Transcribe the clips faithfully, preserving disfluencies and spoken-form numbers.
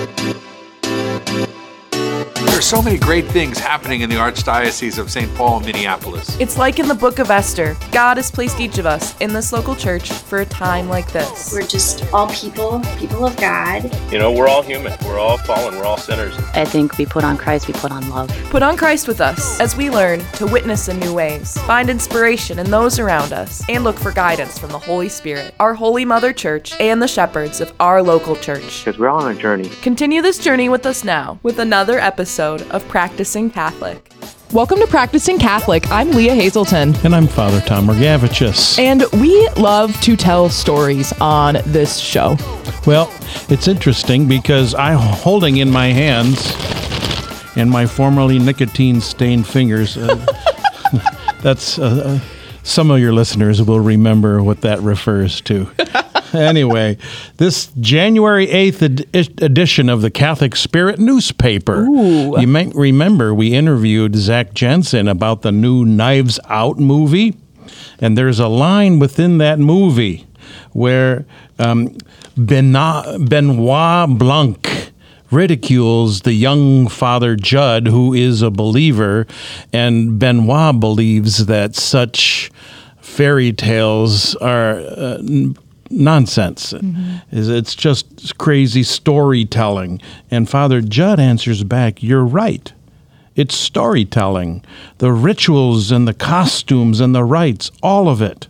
There's so many great things happening in the Archdiocese of Saint Paul and Minneapolis. It's like in the book of Esther. God has placed each of us in this local church for a time like this. We're just all people, people of God. You know, we're all human. We're all fallen. We're all sinners. I think we put on Christ, we put on love. Put on Christ with us as we learn to witness in new ways, find inspiration in those around us, and look for guidance from the Holy Spirit, our Holy Mother Church, and the shepherds of our local church. Because we're all on a journey. Continue this journey with us now with another episode of Practicing Catholic. Welcome to Practicing Catholic. I'm Leah Hazelton. And I'm Father Tom Morgavicius. And we love to tell stories on this show. Well, it's interesting because I'm holding in my hands, in my formerly nicotine-stained fingers, uh, that's, uh, some of your listeners will remember what that refers to. Anyway, this January eighth ed- edition of the Catholic Spirit newspaper. Ooh. You might remember we interviewed Zach Jensen about the new Knives Out movie. And there's a line within that movie where um, Benoit, Benoit Blanc ridicules the young Father Judd, who is a believer, and Benoit believes that such fairy tales are uh, nonsense. Mm-hmm. It's just crazy storytelling. And Father Judd answers back, you're right. It's storytelling. The rituals and the costumes and the rites, all of it.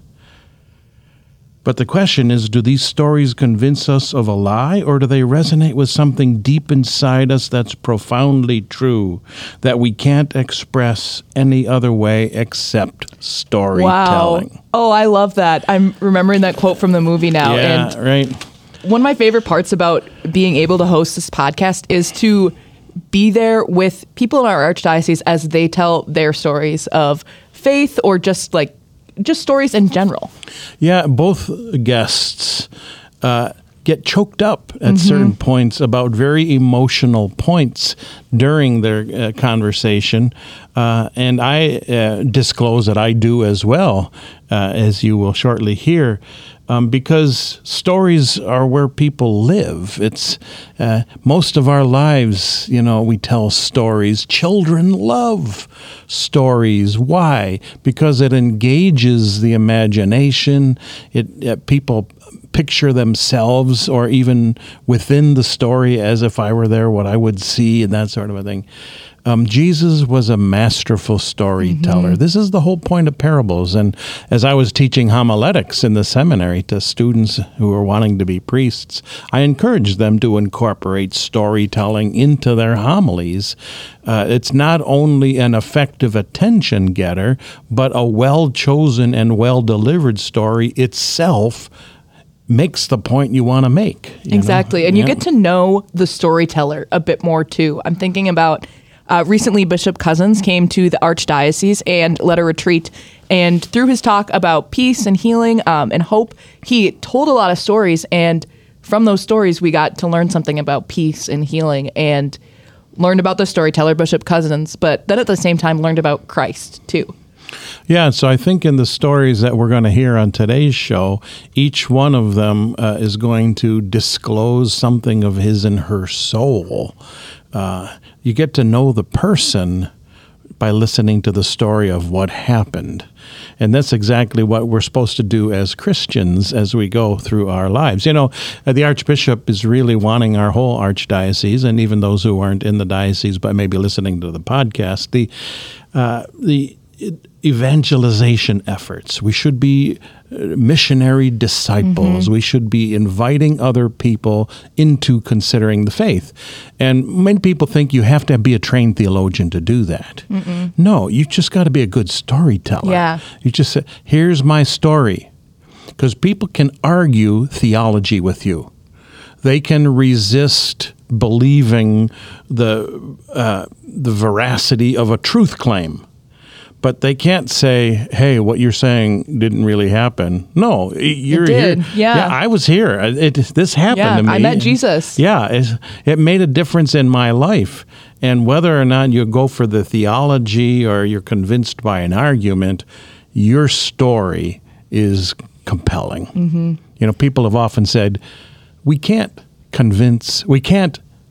But the question is, do these stories convince us of a lie, or do they resonate with something deep inside us that's profoundly true, that we can't express any other way except storytelling? Wow. Oh, I love that. I'm remembering that quote from the movie now. Yeah, and right. One of my favorite parts about being able to host this podcast is to be there with people in our archdiocese as they tell their stories of faith or just like just stories in general. Yeah, both guests uh, get choked up at mm-hmm. certain points about very emotional points during their uh, conversation. Uh, and I uh, disclose that I do as well, uh, as you will shortly hear. Um, because stories are where people live. It's uh, most of our lives, you know, we tell stories. Children love stories. Why? Because it engages the imagination. It uh, people picture themselves or even within the story as if I were there, what I would see, and that sort of a thing. Um, Jesus was a masterful storyteller. Mm-hmm. This is the whole point of parables. And as I was teaching homiletics in the seminary to students who were wanting to be priests, I encouraged them to incorporate storytelling into their homilies. Uh, it's not only an effective attention getter, but a well-chosen and well-delivered story itself makes the point you want to make. Exactly. Know? And you yeah. get to know the storyteller a bit more, too. I'm thinking about Uh, recently, Bishop Cousins came to the Archdiocese and led a retreat. And through his talk about peace and healing um, and hope, he told a lot of stories. And from those stories, we got to learn something about peace and healing and learned about the storyteller, Bishop Cousins, but then at the same time learned about Christ, too. Yeah, so I think in the stories that we're going to hear on today's show, each one of them uh, is going to disclose something of his and her soul. Uh, you get to know the person by listening to the story of what happened. And that's exactly what we're supposed to do as Christians as we go through our lives. You know, the Archbishop is really wanting our whole Archdiocese, and even those who aren't in the diocese but maybe listening to the podcast, the uh, the evangelization efforts. We should be missionary disciples. Mm-hmm. We should be inviting other people into considering the faith. And many people think you have to be a trained theologian to do that. Mm-mm. No, you just got to be a good storyteller. Yeah. You just say, here's my story. Because people can argue theology with you. They can resist believing the uh, the veracity of a truth claim. But they can't say, hey, what you're saying didn't really happen. No, you're it did. here. Yeah. yeah, I was here. It, this happened yeah, to me. I met Jesus. Yeah, it, it made a difference in my life. And whether or not you go for the theology or you're convinced by an argument, your story is compelling. Mm-hmm. You know, people have often said, we can't convince, we can't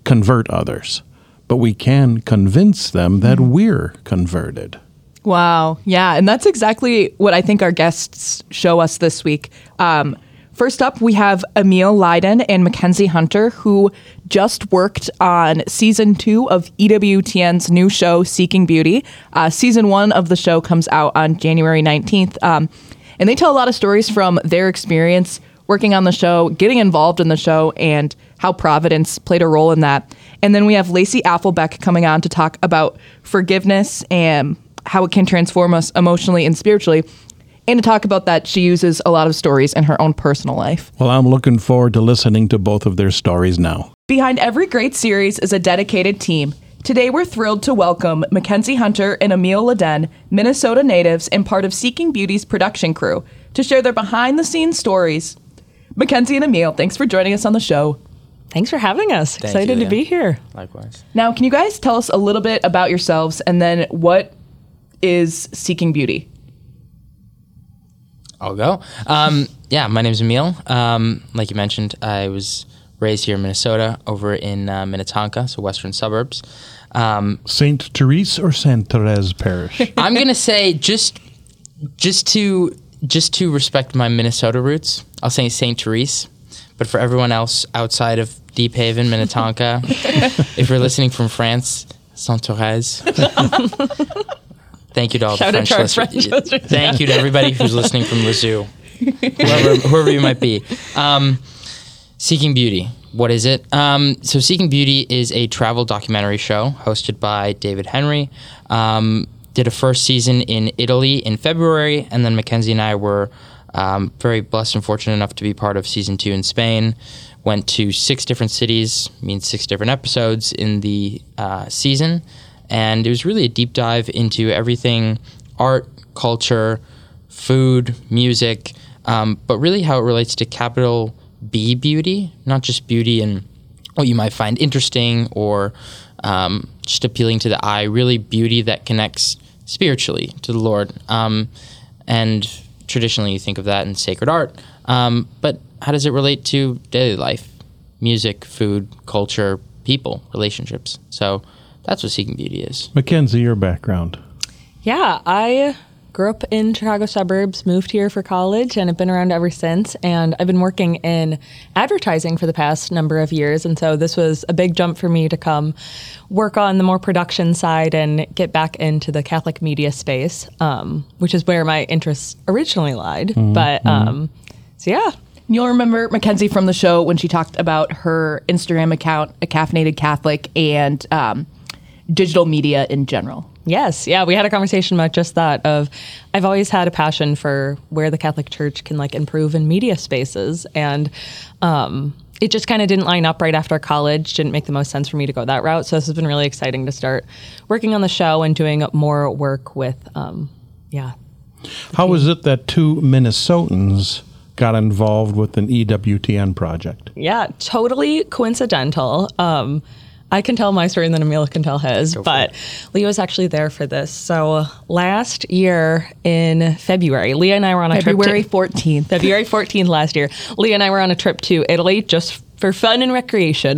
convert others, but we can convince them that we're converted. Wow. Yeah. And that's exactly what I think our guests show us this week. Um, first up, we have Emil Leiden and Mackenzie Hunter, who just worked on season two of E W T N's new show, Seeking Beauty. Uh, season one of the show comes out on January nineteenth. Um, and they tell a lot of stories from their experience working on the show, getting involved in the show, and how Providence played a role in that. And then we have Lacey Affelbeck coming on to talk about forgiveness and how it can transform us emotionally and spiritually, and to talk about that she uses a lot of stories in her own personal life. Well, I'm looking forward to listening to both of their stories now. Behind every great series is a dedicated team. Today we're thrilled to welcome Mackenzie Hunter and Emil Leiden, Minnesota natives and part of Seeking Beauty's production crew, to share their behind-the-scenes stories. Mackenzie and Emil, thanks for joining us on the show. Thanks for having us. Thank Excited you, to be here. Likewise. Now, can you guys tell us a little bit about yourselves, and then what is Seeking Beauty? I'll go. Um, yeah, my name's Emil. Um, like you mentioned, I was raised here in Minnesota, over in uh, Minnetonka, so western suburbs. Um, Saint Therese or Saint Therese Parish? I'm gonna say just, just to just to respect my Minnesota roots, I'll say Saint Therese. But for everyone else outside of Deep Haven, Minnetonka, if you're listening from France, Saint Therese. Thank you to all Shout the French out to our listeners. French listeners. Thank you to everybody who's listening from Lisieux, whoever, whoever you might be. Um, Seeking Beauty. What is it? Um, so Seeking Beauty is a travel documentary show hosted by David Henry. Um, did a first season in Italy in February, and then Mackenzie and I were um, very blessed and fortunate enough to be part of season two in Spain. Went to six different cities, means six different episodes in the uh, season. And it was really a deep dive into everything art, culture, food, music, um, but really how it relates to capital B beauty, not just beauty and what you might find interesting or um, just appealing to the eye, really beauty that connects spiritually to the Lord. Um, and traditionally you think of that in sacred art, um, but how does it relate to daily life, music, food, culture, people, relationships? So that's what Seeking Beauty is. Mackenzie, your background. Yeah, I grew up in Chicago suburbs, moved here for college, and have been around ever since. And I've been working in advertising for the past number of years. And so this was a big jump for me to come work on the more production side and get back into the Catholic media space, um, which is where my interests originally lied. Mm-hmm. But um, so, yeah. You'll remember Mackenzie from the show when she talked about her Instagram account, A Caffeinated Catholic, and um, digital media in general. Yes. Yeah. We had a conversation about just that of I've always had a passion for where the Catholic Church can like improve in media spaces. And um, it just kind of didn't line up right after college. Didn't make the most sense for me to go that route. So this has been really exciting to start working on the show and doing more work with, um, yeah. How was it that two Minnesotans got involved with an E W T N project? Yeah, totally coincidental. Um, I can tell my story and then Emil can tell his, but Leo was actually there for this. So last year in February, Leah and I were on a February trip. February fourteenth. February fourteenth last year. Leah and I were on a trip to Italy just for fun and recreation.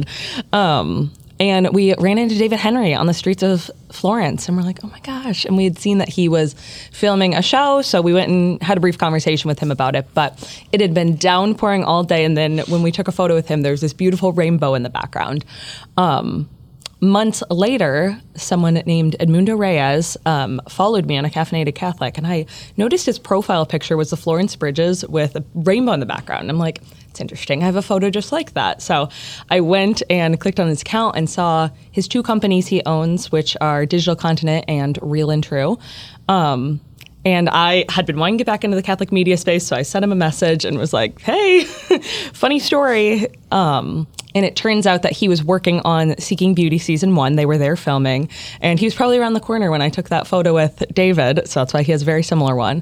Um, and we ran into David Henry on the streets of Florence. And we're like, oh my gosh. And we had seen that he was filming a show. So we went and had a brief conversation with him about it. But it had been downpouring all day. And then when we took a photo with him, there's this beautiful rainbow in the background. Um, months later, someone named Edmundo Reyes um, followed me on A Caffeinated Catholic. And I noticed his profile picture was the Florence Bridges with a rainbow in the background. And I'm like, it's interesting. I have a photo just like that. So I went and clicked on his account and saw his two companies he owns, which are Digital Continent and Real and True. Um, and I had been wanting to get back into the Catholic media space, so I sent him a message and was like, hey, funny story. Um, and it turns out that he was working on Seeking Beauty Season one. They were there filming. And he was probably around the corner when I took that photo with David, so that's why he has a very similar one.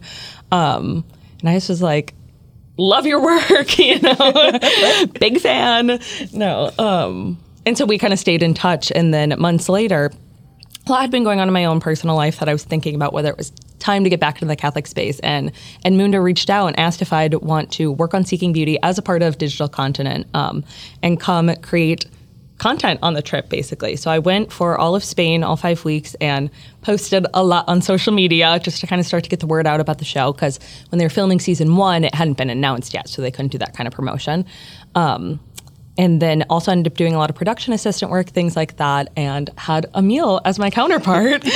Um, and I just was like, love your work, you know, big fan. No. Um, and so we kind of stayed in touch. And then months later, a lot had been going on in my own personal life that I was thinking about whether it was time to get back into the Catholic space. And Edmundo reached out and asked if I'd want to work on Seeking Beauty as a part of Digital Continent um, and come create content on the trip, basically. So I went for all of Spain, all five weeks, and posted a lot on social media just to kind of start to get the word out about the show, because when they were filming season one, it hadn't been announced yet, so they couldn't do that kind of promotion. Um, and then also ended up doing a lot of production assistant work, things like that, and had Emil as my counterpart.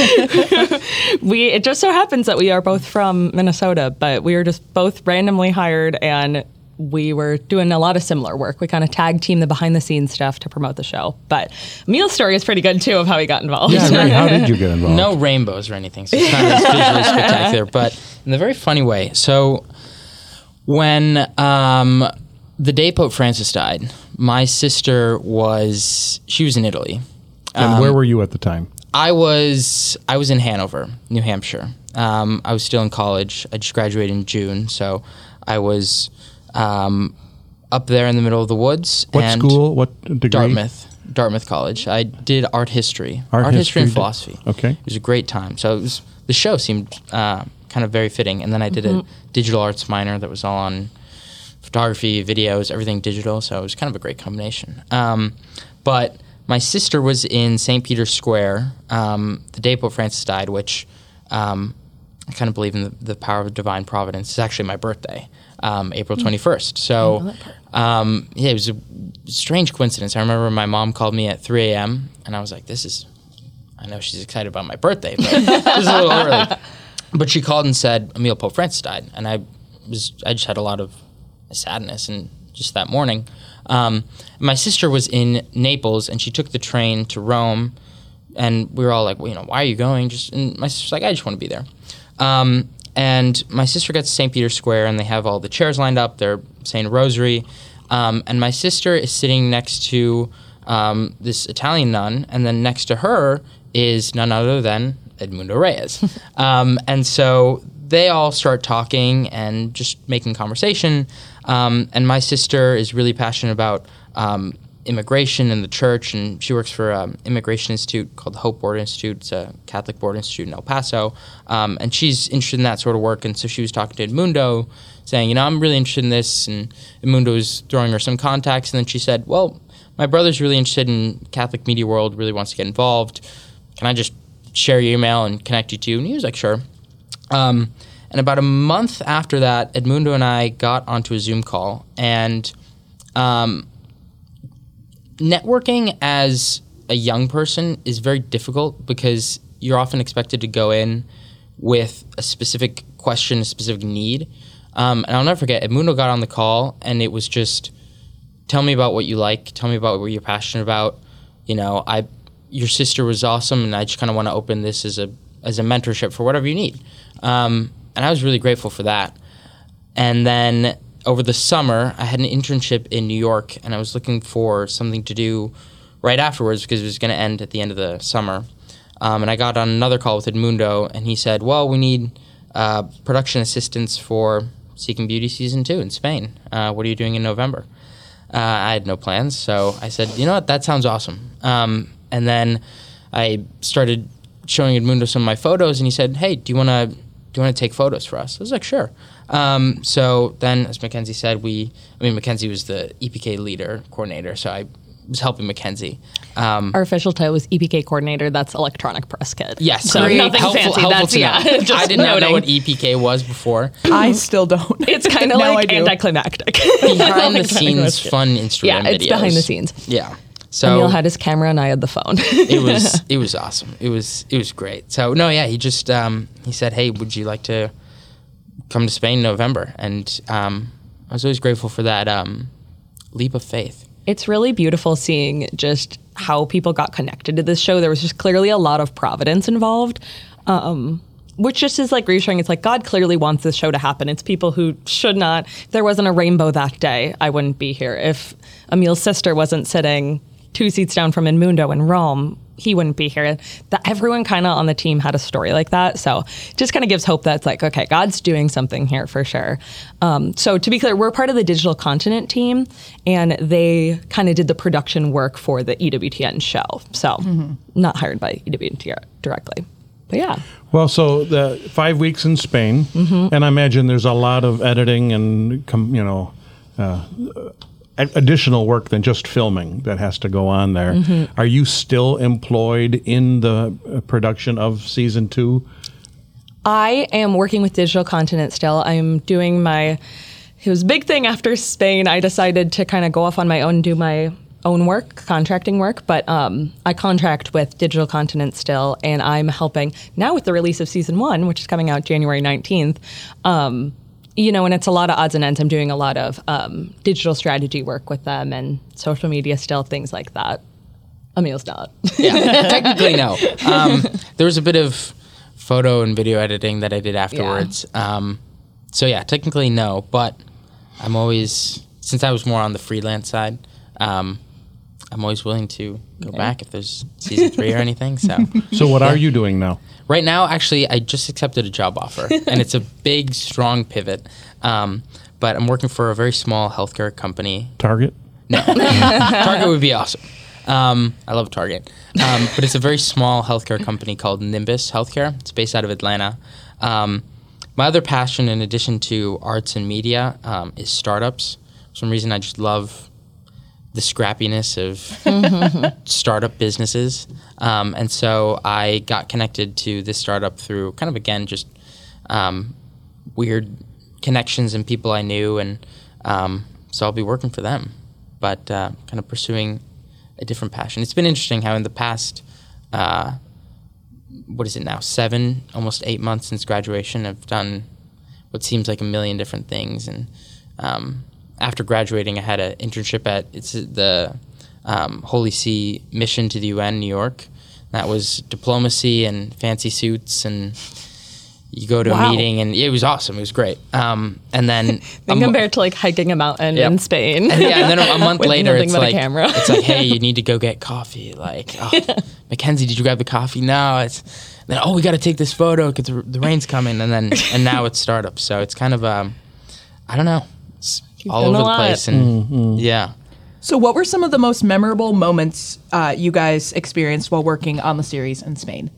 we It just so happens that we are both from Minnesota, but we were just both randomly hired, and we were doing a lot of similar work. We kind of tag team the behind the scenes stuff to promote the show. But Emil's story is pretty good too of how he got involved. Yeah, Ray, how did you get involved? No rainbows or anything, so it's not as visually spectacular, but in a very funny way. So when um, the day Pope Francis died, my sister was, she was in Italy. And um, where were you at the time? I was I was in Hanover, New Hampshire. Um, I was still in college. I just graduated in June, so I was um, up there in the middle of the woods. What and school? What degree? Dartmouth, Dartmouth College. I did art history, art, art history, history and did- philosophy. Okay, it was a great time. So it was, the show seemed uh, kind of very fitting. And then I did Mhm. a digital arts minor that was all on photography, videos, everything digital. So it was kind of a great combination. Um, but my sister was in Saint Peter's Square um, the day Pope Francis died, which um, I kind of believe in the, the power of divine providence. It's actually my birthday, um, April twenty-first. So um, yeah, it was a strange coincidence. I remember my mom called me at three a.m. and I was like, this is, I know she's excited about my birthday, but this is a little early. But she called and said, Emil, Pope Francis died. And I was, I just had a lot of sadness and just that morning. Um, my sister was in Naples and she took the train to Rome, and we were all like, well, you know, why are you going? Just, and my sister's like, I just want to be there. Um, and my sister gets to Saint Peter's Square and they have all the chairs lined up. They're saying a rosary. Um, and my sister is sitting next to um, this Italian nun, and then next to her is none other than Edmundo Reyes. um, and so they all start talking and just making conversation. Um, and my sister is really passionate about um, immigration in the church, and she works for an immigration institute called the Hope Board Institute. It's a Catholic board institute in El Paso. Um, and she's interested in that sort of work. And so she was talking to Edmundo, saying, you know, I'm really interested in this. And Edmundo was throwing her some contacts. And then she said, well, my brother's really interested in Catholic media world, really wants to get involved. Can I just share your email and connect you to you? And he was like, sure. Um, and about a month after that, Edmundo and I got onto a Zoom call. And um, networking as a young person is very difficult because you're often expected to go in with a specific question, a specific need. Um, and I'll never forget, Edmundo got on the call, and it was just, tell me about what you like. Tell me about what you're passionate about. You know, I, your sister was awesome, and I just kind of want to open this as a as a mentorship for whatever you need. Um, and I was really grateful for that. And then over the summer, I had an internship in New York, and I was looking for something to do right afterwards because it was going to end at the end of the summer. Um, and I got on another call with Edmundo, and he said, well, we need uh, production assistants for Seeking Beauty Season two in Spain. Uh, what are you doing in November? Uh, I had no plans, so I said, you know what, that sounds awesome. Um, and then I started showing Edmundo some of my photos, and he said, hey, do you want to do you want to take photos for us? I was like, sure. Um, so then, as Mackenzie said, we, I mean, Mackenzie was the E P K leader, coordinator, so I was helping Mackenzie. Um, Our official title was E P K coordinator. That's electronic press kit. Yes. So Great. nothing helpful, fancy. helpful That's, to yeah. know. Just I did not know noting. what E P K was before. I still don't. It's kind of Now like I do. anticlimactic. Behind the scenes, question. fun Instagram Yeah, videos. it's behind the scenes. Yeah. So Emil had his camera and I had the phone. it was it was awesome. It was it was great. So no, yeah, he just um, he said, hey, would you like to come to Spain in November? And um, I was always grateful for that um, leap of faith. It's really beautiful seeing just how people got connected to this show. There was just clearly a lot of providence involved, um, which just is like reassuring. It's like God clearly wants this show to happen. It's people who should not. If there wasn't a rainbow that day, I wouldn't be here. If Emil's sister wasn't sitting two seats down from Edmundo in Rome, he wouldn't be here. That everyone kind of on the team had a story like that. So it just kind of gives hope that it's like, okay, God's doing something here for sure. Um, so to be clear, we're part of the Digital Continent team, and they kind of did the production work for the E W T N show. So mm-hmm. not hired by E W T N directly. But yeah. Well, so the five weeks in Spain, mm-hmm. and I imagine there's a lot of editing and, com- you know, uh, a- additional work than just filming that has to go on there. Mhm. Are you still employed in the uh, production of season two? I am working with Digital Continent still. I'm doing my, it was a big thing after Spain. I decided to kind of go off on my own and do my own work, contracting work, but um, I contract with Digital Continent still, and I'm helping now with the release of season one, which is coming out January nineteenth. Um, you know, and it's a lot of odds and ends. I'm doing a lot of um, digital strategy work with them and social media still, things like that. Emil's not. Yeah, technically no. Um, there was a bit of photo and video editing that I did afterwards. Yeah. Um, so yeah, technically no, but I'm always, since I was more on the freelance side, um, I'm always willing to go okay. back if there's season three or anything. So, so what yeah. are you doing now? Right now, actually, I just accepted a job offer, and it's a big, strong pivot. Um, but I'm working for a very small healthcare company. Target? No, Target would be awesome. Um, I love Target. Um, but it's a very small healthcare company called Nimbus Healthcare. It's based out of Atlanta. Um, my other passion, in addition to arts and media, um, is startups. For some reason, I just love the scrappiness of startup businesses. Um, and so I got connected to this startup through kind of, again, just um, weird connections and people I knew. And um, so I'll be working for them, but uh, kind of pursuing a different passion. It's been interesting how in the past, uh, what is it now, seven, almost eight months since graduation, I've done what seems like a million different things. And um, after graduating, I had an internship at it's the um, Holy See mission to the U N in New York. That was diplomacy and fancy suits, and you go to wow. a meeting, and it was awesome. It was great. Um, and then then compared to like hiking a mountain yep. in Spain. And, yeah, and then a, a month later, it's like camera. it's like, hey, you need to go get coffee. Like, oh, Mackenzie, did you grab the coffee? No. It's then oh, we got to take this photo because the, the rain's coming, and then and now it's startup. So it's kind of um, I don't know, it's You've all over the place, and mm-hmm. yeah. So, what were some of the most memorable moments uh, you guys experienced while working on the series in Spain?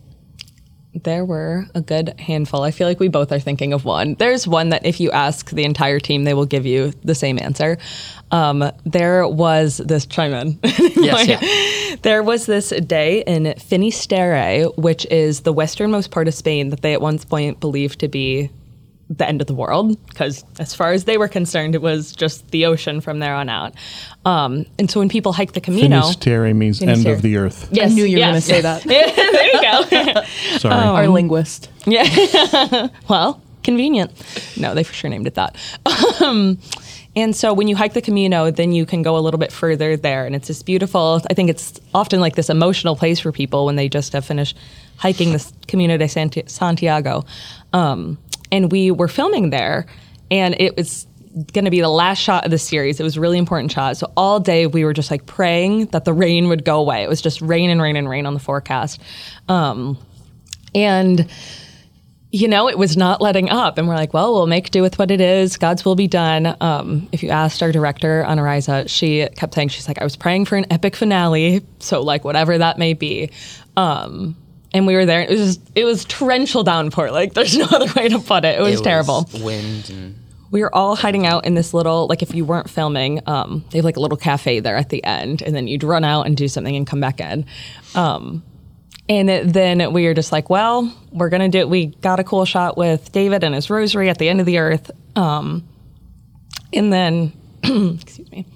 There were a good handful. I feel like we both are thinking of one. There's one that if you ask the entire team, they will give you the same answer. Um, there was this, chime in. Yes, yeah. There was this day in Finisterre, which is the westernmost part of Spain that they at one point believed to be the end of the world, because as far as they were concerned, it was just the ocean from there on out. Um, and so when people hike the Camino... Finisterre means Finisterre. End of the earth. Yes, I knew you were yes. going to say that. Yeah, there you go. Sorry. Um, Our linguist. Yeah. Well, convenient. No, they for sure named it that. Um, and so when you hike the Camino, then you can go a little bit further there. And it's this beautiful, I think it's often like this emotional place for people when they just have finished hiking this Camino de Santi- Santiago. Um, and we were filming there, and it was going to be the last shot of the series. It was a really important shot. So all day we were just like praying that the rain would go away. It was just rain and rain and rain on the forecast. Um, and, you know, it was not letting up. And we're like, well, we'll make do with what it is. God's will be done. Um, if you asked our director, Ana Raiza, she kept saying, she's like, I was praying for an epic finale. So like whatever that may be. Um, and we were there. It was just, it was torrential downpour. Like there's no other way to put it. It was it terrible. Was wind and... We were all hiding out in this little, like if you weren't filming, um, they have like a little cafe there at the end, and then you'd run out and do something and come back in. Um, and it, then we were just like, well, we're going to do it. We got a cool shot with David and his rosary at the end of the earth. Um, and then, excuse me.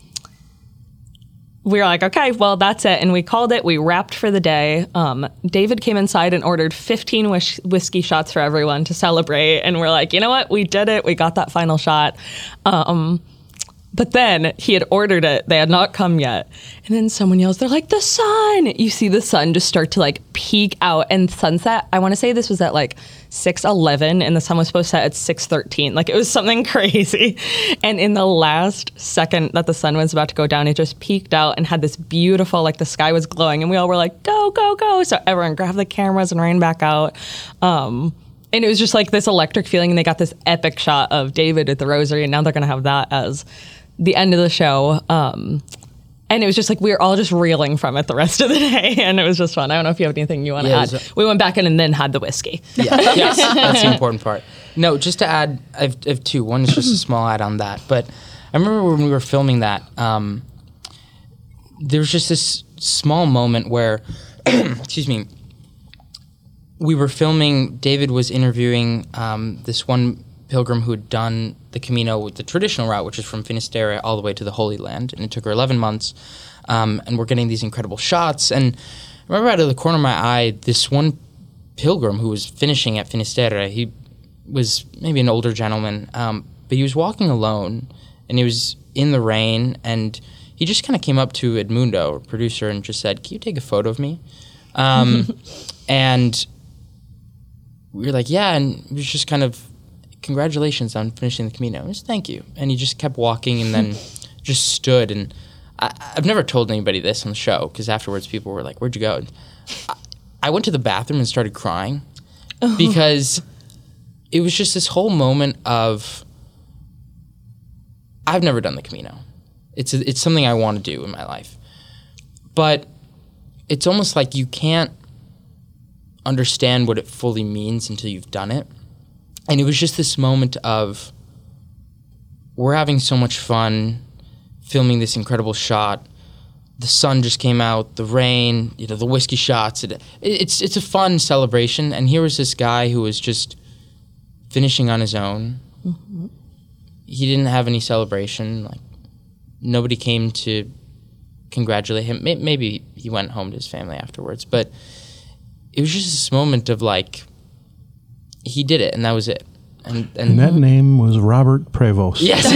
We were like, okay, well, that's it. And we called it. We wrapped for the day. Um, David came inside and ordered fifteen whis- whiskey shots for everyone to celebrate. And we're like, you know what? We did it. We got that final shot. Um, but then he had ordered it. They had not come yet. And then someone yells, they're like, the sun. You see the sun just start to like peek out. And sunset, I want to say this was at like six eleven, and the sun was supposed to set at six thirteen. Like it was something crazy. And in the last second that the sun was about to go down, it just peeked out and had this beautiful, like the sky was glowing. And we all were like, go, go, go. So everyone grabbed the cameras and ran back out. Um, and it was just like this electric feeling. And they got this epic shot of David at the rosary. And now they're going to have that as the end of the show. Um, and it was just like, we were all just reeling from it the rest of the day. And it was just fun. I don't know if you have anything you want to yeah, add. A- we went back in and then had the whiskey. Yeah, yes, that's the important part. No, just to add, I have, I have two. One is just a small add on that. But I remember when we were filming that, um, there was just this small moment where, excuse me, we were filming, David was interviewing um, this one pilgrim who had done the Camino with the traditional route, which is from Finisterre all the way to the Holy Land, and it took her eleven months, um, and we're getting these incredible shots, and I remember out of the corner of my eye, this one pilgrim who was finishing at Finisterre, he was maybe an older gentleman, um, but he was walking alone, and he was in the rain, and he just kind of came up to Edmundo, our producer, and just said, "Can you take a photo of me?" Um, and we were like, "Yeah," and it was just kind of, "Congratulations on finishing the Camino." I was, "Thank you." And he just kept walking and then just stood. And I, I've never told anybody this on the show because afterwards people were like, "Where'd you go?" And I, I went to the bathroom and started crying oh. because it was just this whole moment of, I've never done the Camino. It's a, it's something I want to do in my life. But it's almost like you can't understand what it fully means until you've done it. And it was just this moment of, we're having so much fun filming this incredible shot. The sun just came out, the rain, you know, the whiskey shots. It, it's it's a fun celebration. And here was this guy who was just finishing on his own. Mm-hmm. He didn't have any celebration. Like, nobody came to congratulate him. Maybe he went home to his family afterwards. But it was just this moment of like, he did it, and that was it. And, and, and that name was Robert Prevost. Yes.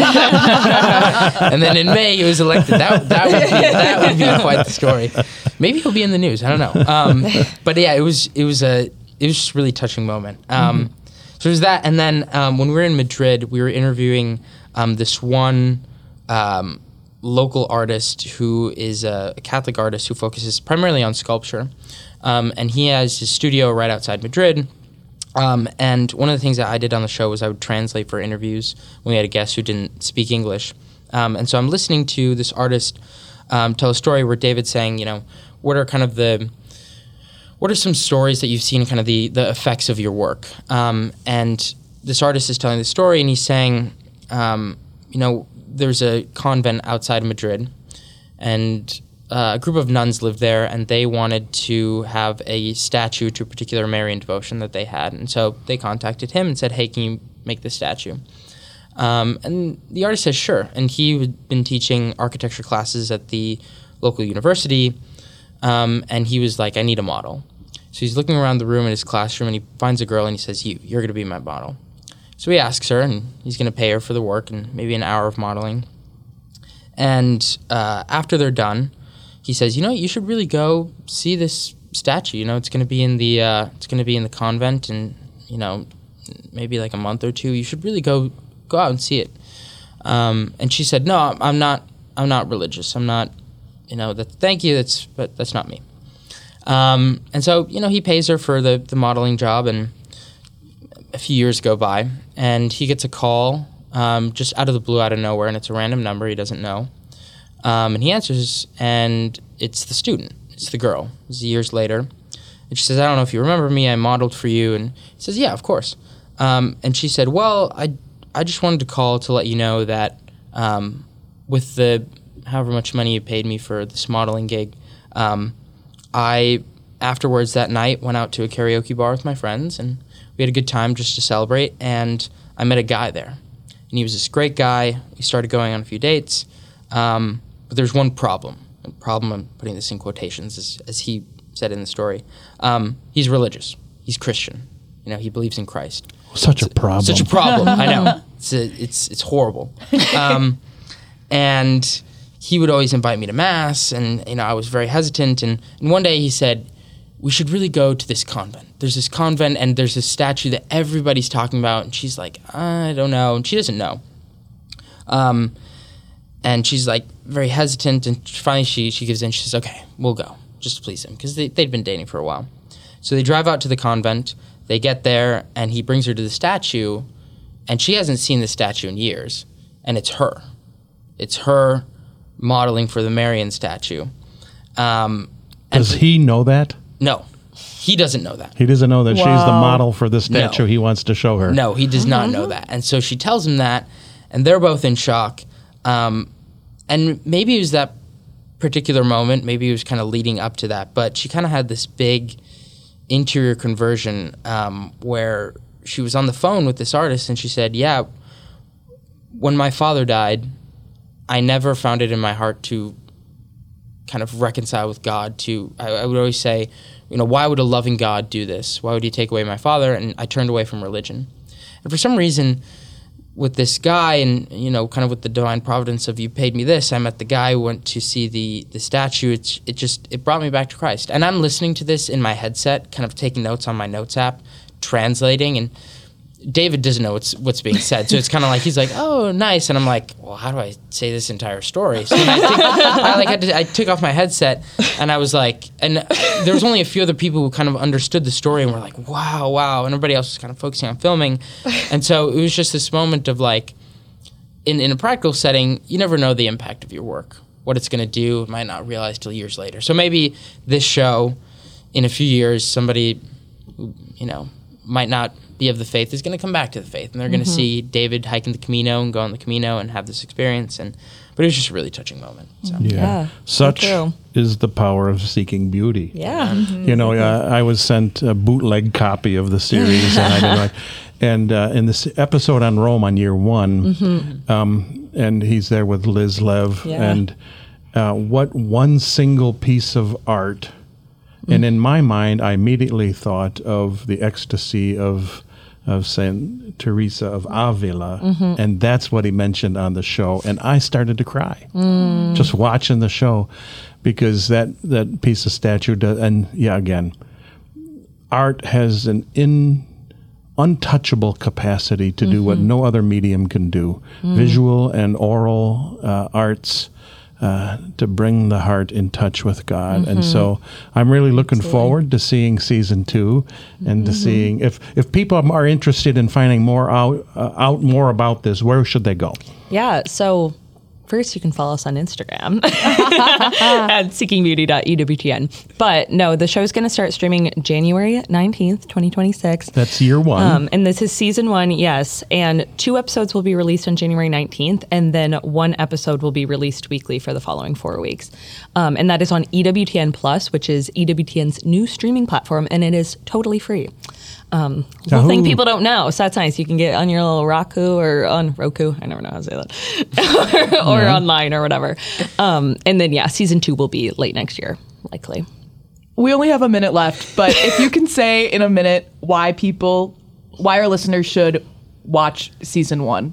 And then in May, he was elected. That that would be that would be quite the story. Maybe he'll be in the news. I don't know. Um, but yeah, it was it was a it was just a really touching moment. Um, mm-hmm. So it was that, and then um, when we were in Madrid, we were interviewing um, this one um, local artist who is a Catholic artist who focuses primarily on sculpture, um, and he has his studio right outside Madrid. Um, and one of the things that I did on the show was I would translate for interviews when we had a guest who didn't speak English. Um, and so I'm listening to this artist um, tell a story where David's saying, you know, what are kind of the, what are some stories that you've seen kind of the, the effects of your work? Um, and this artist is telling the story, and he's saying, um, you know, there's a convent outside of Madrid, and Uh, a group of nuns lived there, and they wanted to have a statue to a particular Marian devotion that they had. And so they contacted him and said, "Hey, can you make this statue?" Um, and the artist says, "Sure." And he had been teaching architecture classes at the local university, um, and he was like, "I need a model." So he's looking around the room in his classroom, and he finds a girl, and he says, you, you're going to be my model. So he asks her, and he's going to pay her for the work and maybe an hour of modeling. And uh, after they're done, he says, "You know, you should really go see this statue. You know, it's going to be in the uh, it's going to be in the convent, and you know, maybe like a month or two. You should really go go out and see it." Um, and she said, "No, I'm not. I'm not religious. I'm not. You know, that. Thank you. That's but that's not me." Um, and so, you know, he pays her for the the modeling job, and a few years go by, and he gets a call um, just out of the blue, out of nowhere, and it's a random number he doesn't know. Um, and he answers, and it's the student. It's the girl. It's years later. And she says, "I don't know if you remember me. I modeled for you." And he says, "Yeah, of course." Um, and she said, "Well, I, I just wanted to call to let you know that um, with the however much money you paid me for this modeling gig, um, I, afterwards that night, went out to a karaoke bar with my friends, and we had a good time just to celebrate. And I met a guy there. And he was this great guy. We started going on a few dates. Um, But there's one problem. A problem, I'm putting this in quotations, as, as he said in the story. Um, he's religious. He's Christian. You know, he believes in Christ. Such it's a problem. Such a problem. I know. It's a, it's it's horrible. Um, and he would always invite me to mass, and you know, I was very hesitant. And, and one day he said, "We should really go to this convent. There's this convent, and there's this statue that everybody's talking about." And she's like, "I don't know," and she doesn't know. Um. And she's like very hesitant, and finally she, she gives in. She says, "Okay, we'll go, just to please him," because they, they'd been dating for a while. So they drive out to the convent. They get there, and he brings her to the statue, and she hasn't seen the statue in years, and it's her. It's her modeling for the Marian statue. Um, Does he know that? No, he doesn't know that. He doesn't know that Wow. she's the model for the statue No. he wants to show her. No, he does not know that. And so she tells him that, and they're both in shock. Um, and maybe it was that particular moment, maybe it was kind of leading up to that, but she kind of had this big interior conversion um, where she was on the phone with this artist and she said, yeah, when my father died, I never found it in my heart to kind of reconcile with God. To I, I would always say, you know, why would a loving God do this? Why would he take away my father? And I turned away from religion. And for some reason, with this guy and, you know, kind of with the divine providence of you paid me this, I met the guy who went to see the, the statue. It's, it just, it brought me back to Christ. And I'm listening to this in my headset, kind of taking notes on my notes app, translating, and David doesn't know what's what's being said. So it's kind of like, he's like, oh, nice. And I'm like, well, how do I say this entire story? So then I, think, I, like, had to, I took off my headset and I was like, and there was only a few other people who kind of understood the story and were like, wow, wow. And everybody else was kind of focusing on filming. And so it was just this moment of like, in, in a practical setting, you never know the impact of your work, what it's going to do. You might not realize till years later. So maybe this show, in a few years, somebody, who, you know, might not be of the faith is going to come back to the faith, and they're going to Mm-hmm. see David hiking the Camino and go on the Camino and have this experience. And but it was just a really touching moment. So. Yeah. Yeah, Such so true. is the power of seeking beauty. Yeah. You know, uh, I was sent a bootleg copy of the series, and I didn't like. And uh, in this episode on Rome on year one, Mm-hmm. um, and he's there with Liz Lev, Yeah. and uh, what one single piece of art. And in my mind, I immediately thought of the ecstasy of of Saint Teresa of Avila, Mm-hmm. and that's what he mentioned on the show. And I started to cry Mm. just watching the show, because that that piece of statue does. And yeah, again, art has an in untouchable capacity to do what no other medium can do. Visual and oral uh, arts. Uh, to bring the heart in touch with God. And so I'm really looking forward to seeing season two and to seeing if, if people are interested in finding more out, uh, out more about this, where should they go? Yeah. So first, you can follow us on Instagram at seeking beauty dot e w t n. But no, the show is going to start streaming January nineteenth, twenty twenty-six. That's year one. Um, and this is season one, yes. And two episodes will be released on January nineteenth, and then one episode will be released weekly for the following four weeks. Um, and that is on E W T N Plus, which is E W T N's new streaming platform, and it is totally free. Um, little thing Yahoo. people don't know. So that's nice. You can get on your little Roku or on Roku. I never know how to say that. or or online or whatever. Um, and then, yeah, season two will be late next year, likely. We only have a minute left, but if you can say in a minute why people, why our listeners should watch season one.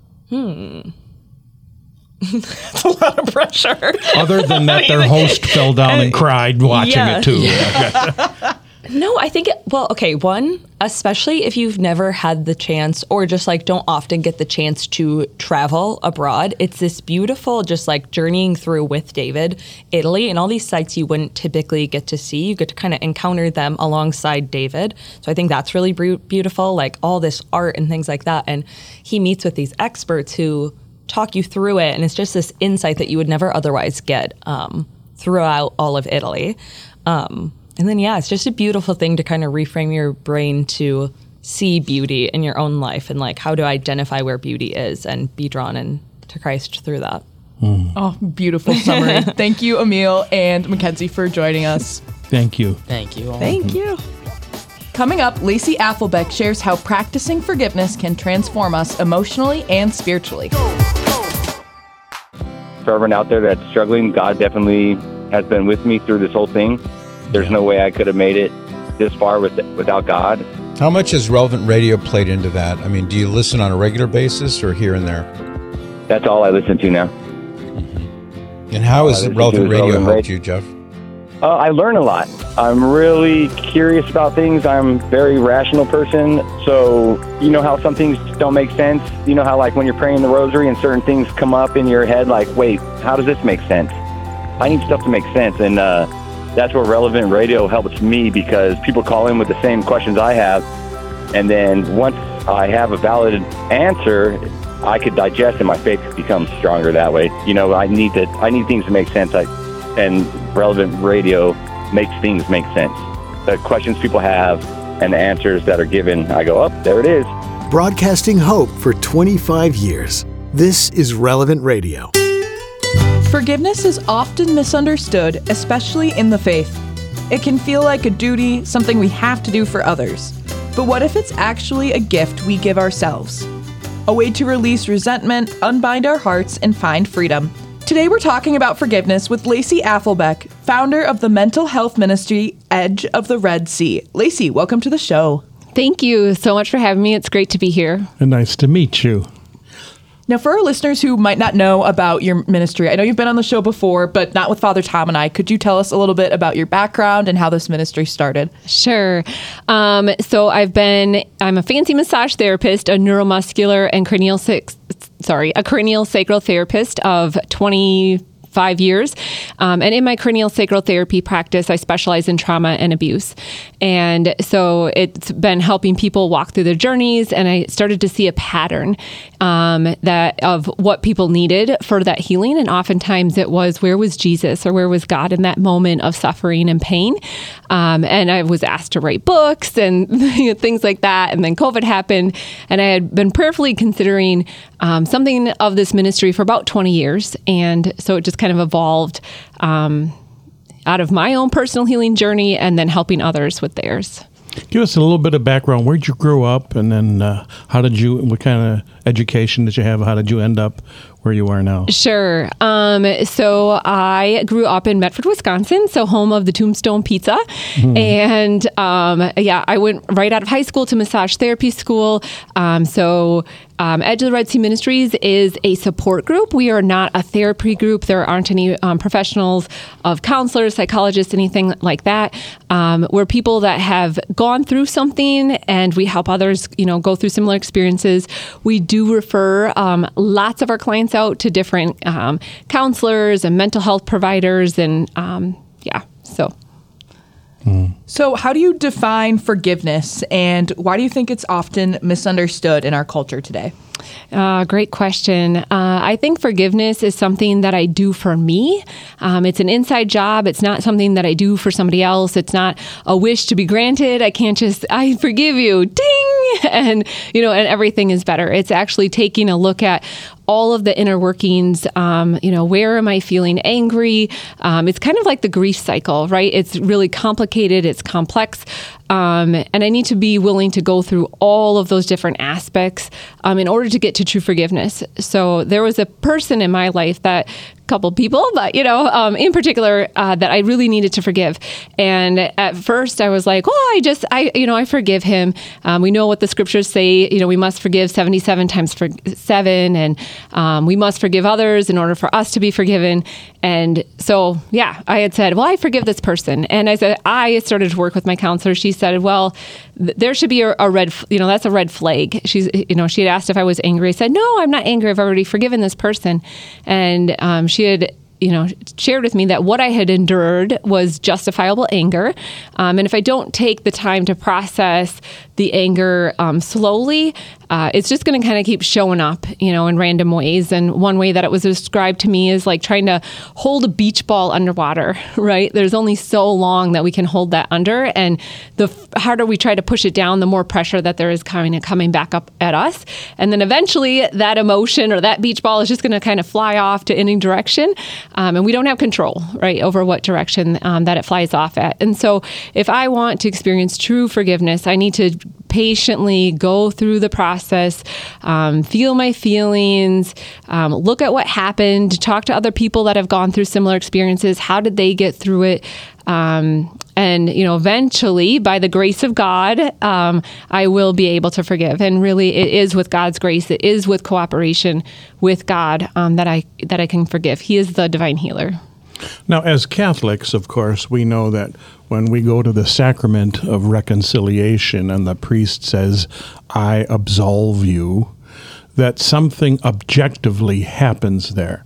That's a lot of pressure. Other than that, their host fell down and cried watching Yeah. it too. No, I think, it, well, okay, one, especially if you've never had the chance or just like don't often get the chance to travel abroad, it's this beautiful, just like journeying through with David, Italy, and all these sites you wouldn't typically get to see. You get to kind of encounter them alongside David. So I think that's really bre- beautiful, like all this art and things like that. And he meets with these experts who talk you through it. And it's just this insight that you would never otherwise get um, throughout all of Italy. Um, And then, yeah, it's just a beautiful thing to kind of reframe your brain to see beauty in your own life and like how to identify where beauty is and be drawn in to Christ through that. Oh, beautiful summary. Thank you, Emil and Mackenzie, for joining us. Thank you. Thank you all. Thank you. Coming up, Lacey Affelbeck shares how practicing forgiveness can transform us emotionally and spiritually. For everyone out there that's struggling, God definitely has been with me through this whole thing. There's no way I could have made it this far with, without God. How much has Relevant Radio played into that? I mean, do you listen on a regular basis or here and there? That's all I listen to now. And how has Uh, the Relevant Radio Relevant helped Radio. you, Jeff? Uh, I learn a lot. I'm really curious about things. I'm a very rational person. So, you know how some things don't make sense? You know how, like, when you're praying the rosary and certain things come up in your head, like, wait, how does this make sense? I need stuff to make sense. And uh, that's where Relevant Radio helps me, because people call in with the same questions I have. And then once I have a valid answer, I could digest and my faith becomes stronger that way. You know, I need to, I need things to make sense. I, and Relevant Radio makes things make sense. The questions people have and the answers that are given, I go, oh, there it is. Broadcasting hope for twenty-five years. This is Relevant Radio. Forgiveness is often misunderstood, especially in the faith. It can feel like a duty, something we have to do for others. But what if it's actually a gift we give ourselves? A way to release resentment, unbind our hearts, and find freedom. Today we're talking about forgiveness with Lacey Affelbeck, founder of the mental health ministry Edge of the Red Sea. Lacey, welcome to the show. Thank you so much for having me. It's great to be here. And nice to meet you. Now, for our listeners who might not know about your ministry, I know you've been on the show before, but not with Father Tom and I. Could you tell us a little bit about your background and how this ministry started? Sure. Um, so I've been, I'm a fancy massage therapist, a neuromuscular and cranial, sorry, a cranial sacral therapist of twenty-five years. Um, and in my cranial sacral therapy practice, I specialize in trauma and abuse. And so it's been helping people walk through their journeys. And I started to see a pattern um, that of what people needed for that healing. And oftentimes it was, where was Jesus or where was God in that moment of suffering and pain? Um, and I was asked to write books and things like that. And then COVID happened. And I had been prayerfully considering um, something of this ministry for about twenty years. And so it just kind of evolved um, out of my own personal healing journey and then helping others with theirs. Give us a little bit of background. Where'd you grow up? And then uh, how did you, what kind of education did you have? How did you end up where you are now? Sure. Um, so I grew up in Medford, Wisconsin, so home of the Tombstone Pizza. Mm. And um, yeah, I went right out of high school to massage therapy school. Um, so Um, Edge of the Red Sea Ministries is a support group. We are not a therapy group. There aren't any um, professionals of counselors, psychologists, anything like that. Um, we're people that have gone through something and we help others, you know, go through similar experiences. We do refer um, lots of our clients out to different um, counselors and mental health providers. And um, yeah, so... So how do you define forgiveness, and why do you think it's often misunderstood in our culture today? Uh, great question. Uh, I think forgiveness is something that I do for me. Um, it's an inside job. It's not something that I do for somebody else. It's not a wish to be granted. I can't just, I forgive you, ding, and, you know, and everything is better. It's actually taking a look at all of the inner workings. Um, you know, where am I feeling angry? Um, it's kind of like the grief cycle, right? It's really complicated. It's complex. Um, and I need to be willing to go through all of those different aspects um, in order to get to true forgiveness. So there was a person in my life that couple people, but, you know, um, in particular, uh, that I really needed to forgive. And at first I was like, oh, I just, I, you know, I forgive him. Um, we know what the scriptures say, you know, we must forgive seventy-seven times for seven, and um, we must forgive others in order for us to be forgiven. And so, yeah, I had said, well, I forgive this person. And as I started to work with my counselor, she said, well, th- there should be a, a red, you know, that's a red flag. She's, you know, she had asked if I was angry. I said, no, I'm not angry. I've already forgiven this person. And um, she had, you know, shared with me that what I had endured was justifiable anger. Um, and if I don't take the time to process the anger um, slowly, uh, it's just going to kind of keep showing up, you know, in random ways. And one way that it was described to me is like trying to hold a beach ball underwater, right? There's only so long that we can hold that under. And the f- harder we try to push it down, the more pressure that there is coming and coming back up at us. And then eventually that emotion or that beach ball is just going to kind of fly off to any direction. Um, and we don't have control, right, over what direction um, that it flies off at. And so if I want to experience true forgiveness, I need to patiently go through the process, um, feel my feelings, um, look at what happened, talk to other people that have gone through similar experiences. How did they get through it? Um, and, you know, eventually, by the grace of God, um, I will be able to forgive. And really, it is with God's grace, it is with cooperation with God um, that I that I can forgive. He is the divine healer. Now, as Catholics, of course, we know that when we go to the sacrament of reconciliation and the priest says, I absolve you, that something objectively happens there.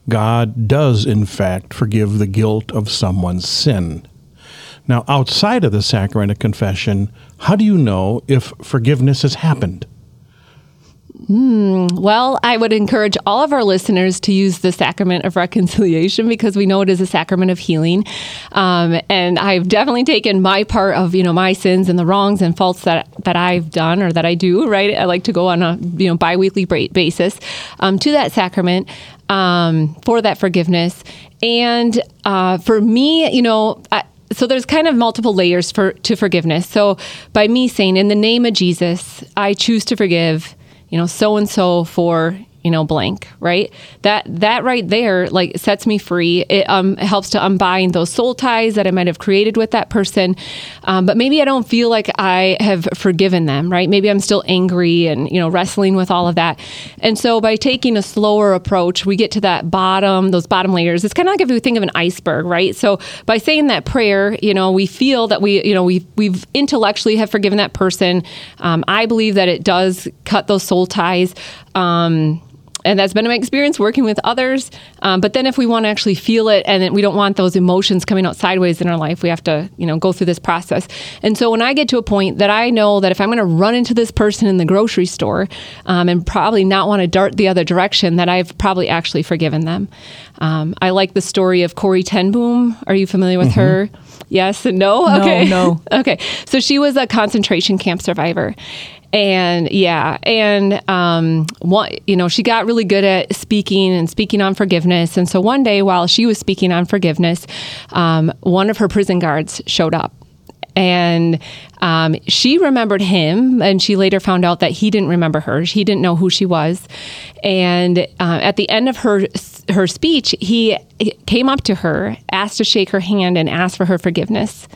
God does, in fact, forgive the guilt of someone's sin. Now, outside of the sacrament of confession, how do you know if forgiveness has happened? Hmm. Well, I would encourage all of our listeners to use the sacrament of reconciliation because we know it is a sacrament of healing. Um, and I've definitely taken my part of, you know, my sins and the wrongs and faults that, that I've done or that I do, right? I like to go on a, you know, bi-weekly basis um, to that sacrament um, for that forgiveness. And uh, for me, you know, I, so there's kind of multiple layers for to forgiveness. So by me saying, in the name of Jesus, I choose to forgive, you know, so-and-so for, you know, blank, right? That that right there, like, sets me free. It um, helps to unbind those soul ties that I might have created with that person. Um, but maybe I don't feel like I have forgiven them, right? Maybe I'm still angry and, you know, wrestling with all of that. And so by taking a slower approach, we get to that bottom, those bottom layers. It's kind of like if you think of an iceberg, right? So by saying that prayer, you know, we feel that we, you know, we've, we've intellectually have forgiven that person. Um, I believe that it does cut those soul ties. Um, And that's been my experience working with others. Um, but then if we want to actually feel it and we don't want those emotions coming out sideways in our life, we have to, you know, go through this process. And so when I get to a point that I know that if I'm going to run into this person in the grocery store um, and probably not want to dart the other direction, that I've probably actually forgiven them. Um, I like the story of Corrie ten Boom. Are you familiar with Mm-hmm. her? Yes and no? No, Okay. no. Okay. So she was a concentration camp survivor. And yeah, and um, one, you know, she got really good at speaking and speaking on forgiveness. And so one day while she was speaking on forgiveness, um, one of her prison guards showed up. And um, she remembered him, and she later found out that he didn't remember her. He didn't know who she was. And uh, at the end of her her speech, he came up to her, asked to shake her hand, and asked for her forgiveness.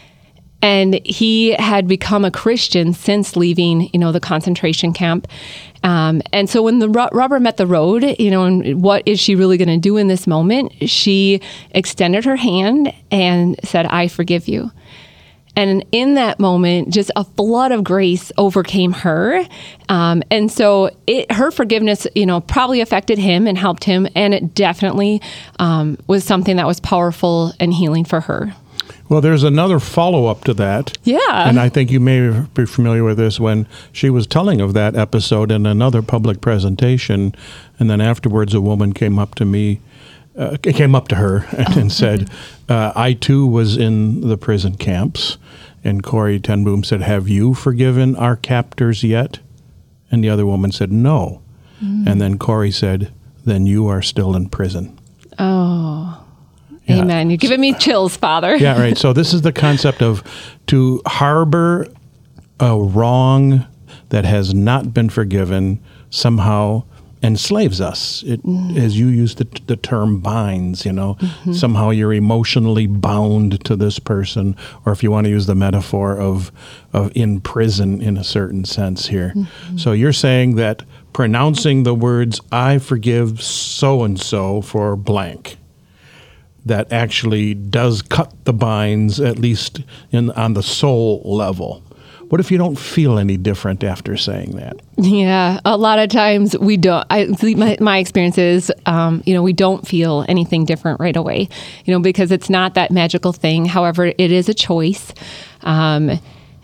And he had become a Christian since leaving, you know, the concentration camp. Um, and so when the ru- rubber met the road, you know, and what is she really going to do in this moment? She extended her hand and said, "I forgive you." And in that moment, just a flood of grace overcame her. Um, and so it, her forgiveness, you know, probably affected him and helped him. And it definitely um, was something that was powerful and healing for her. Well, there's another follow-up to that. Yeah. And I think you may be familiar with this when she was telling of that episode in another public presentation. And then afterwards, a woman came up to me, uh, came up to her and, and said, uh, I too was in the prison camps. And Corrie ten Boom said, "Have you forgiven our captors yet?" And the other woman said, "No." Mm. And then Corrie said, "Then you are still in prison." Oh. Yeah. Amen. You're giving me chills, Father. Yeah, right. So this is the concept of to harbor a wrong that has not been forgiven somehow enslaves us. It, mm. as you used the, the term, binds, you know. Mm-hmm. Somehow you're emotionally bound to this person, or if you want to use the metaphor of, of in prison in a certain sense here. Mm-hmm. So you're saying that pronouncing the words, "I forgive so-and-so for blank," that actually does cut the binds, at least in on the soul level. What if you don't feel any different after saying that? Yeah, a lot of times we don't. I, my, my experience is, um, you know, we don't feel anything different right away, you know, because it's not that magical thing. However, it is a choice. Um,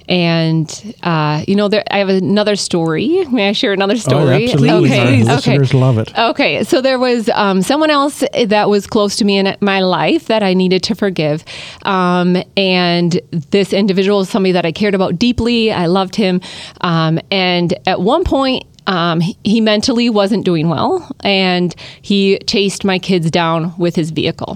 And, uh, you know, there, I have another story. May I share another story? Oh, absolutely. Okay. Our listeners okay. love it. Okay. So there was um, someone else that was close to me in my life that I needed to forgive. Um, and this individual is somebody that I cared about deeply. I loved him. Um, and at one point, Um, he mentally wasn't doing well, and he chased my kids down with his vehicle.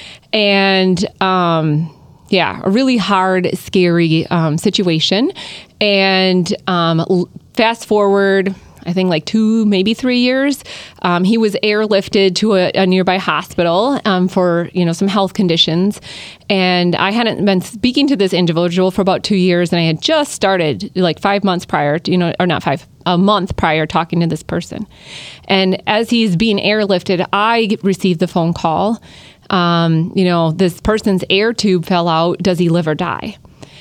And, um, yeah, a really hard, scary um, situation. And um, l- fast forward, I think like two, maybe three years, um, he was airlifted to a, a nearby hospital um, for, you know, some health conditions. And I hadn't been speaking to this individual for about two years, and I had just started like five months prior, to, you know, or not five, a month prior talking to this person. And as he's being airlifted, I received the phone call. Um, you know, this person's air tube fell out. Does he live or die?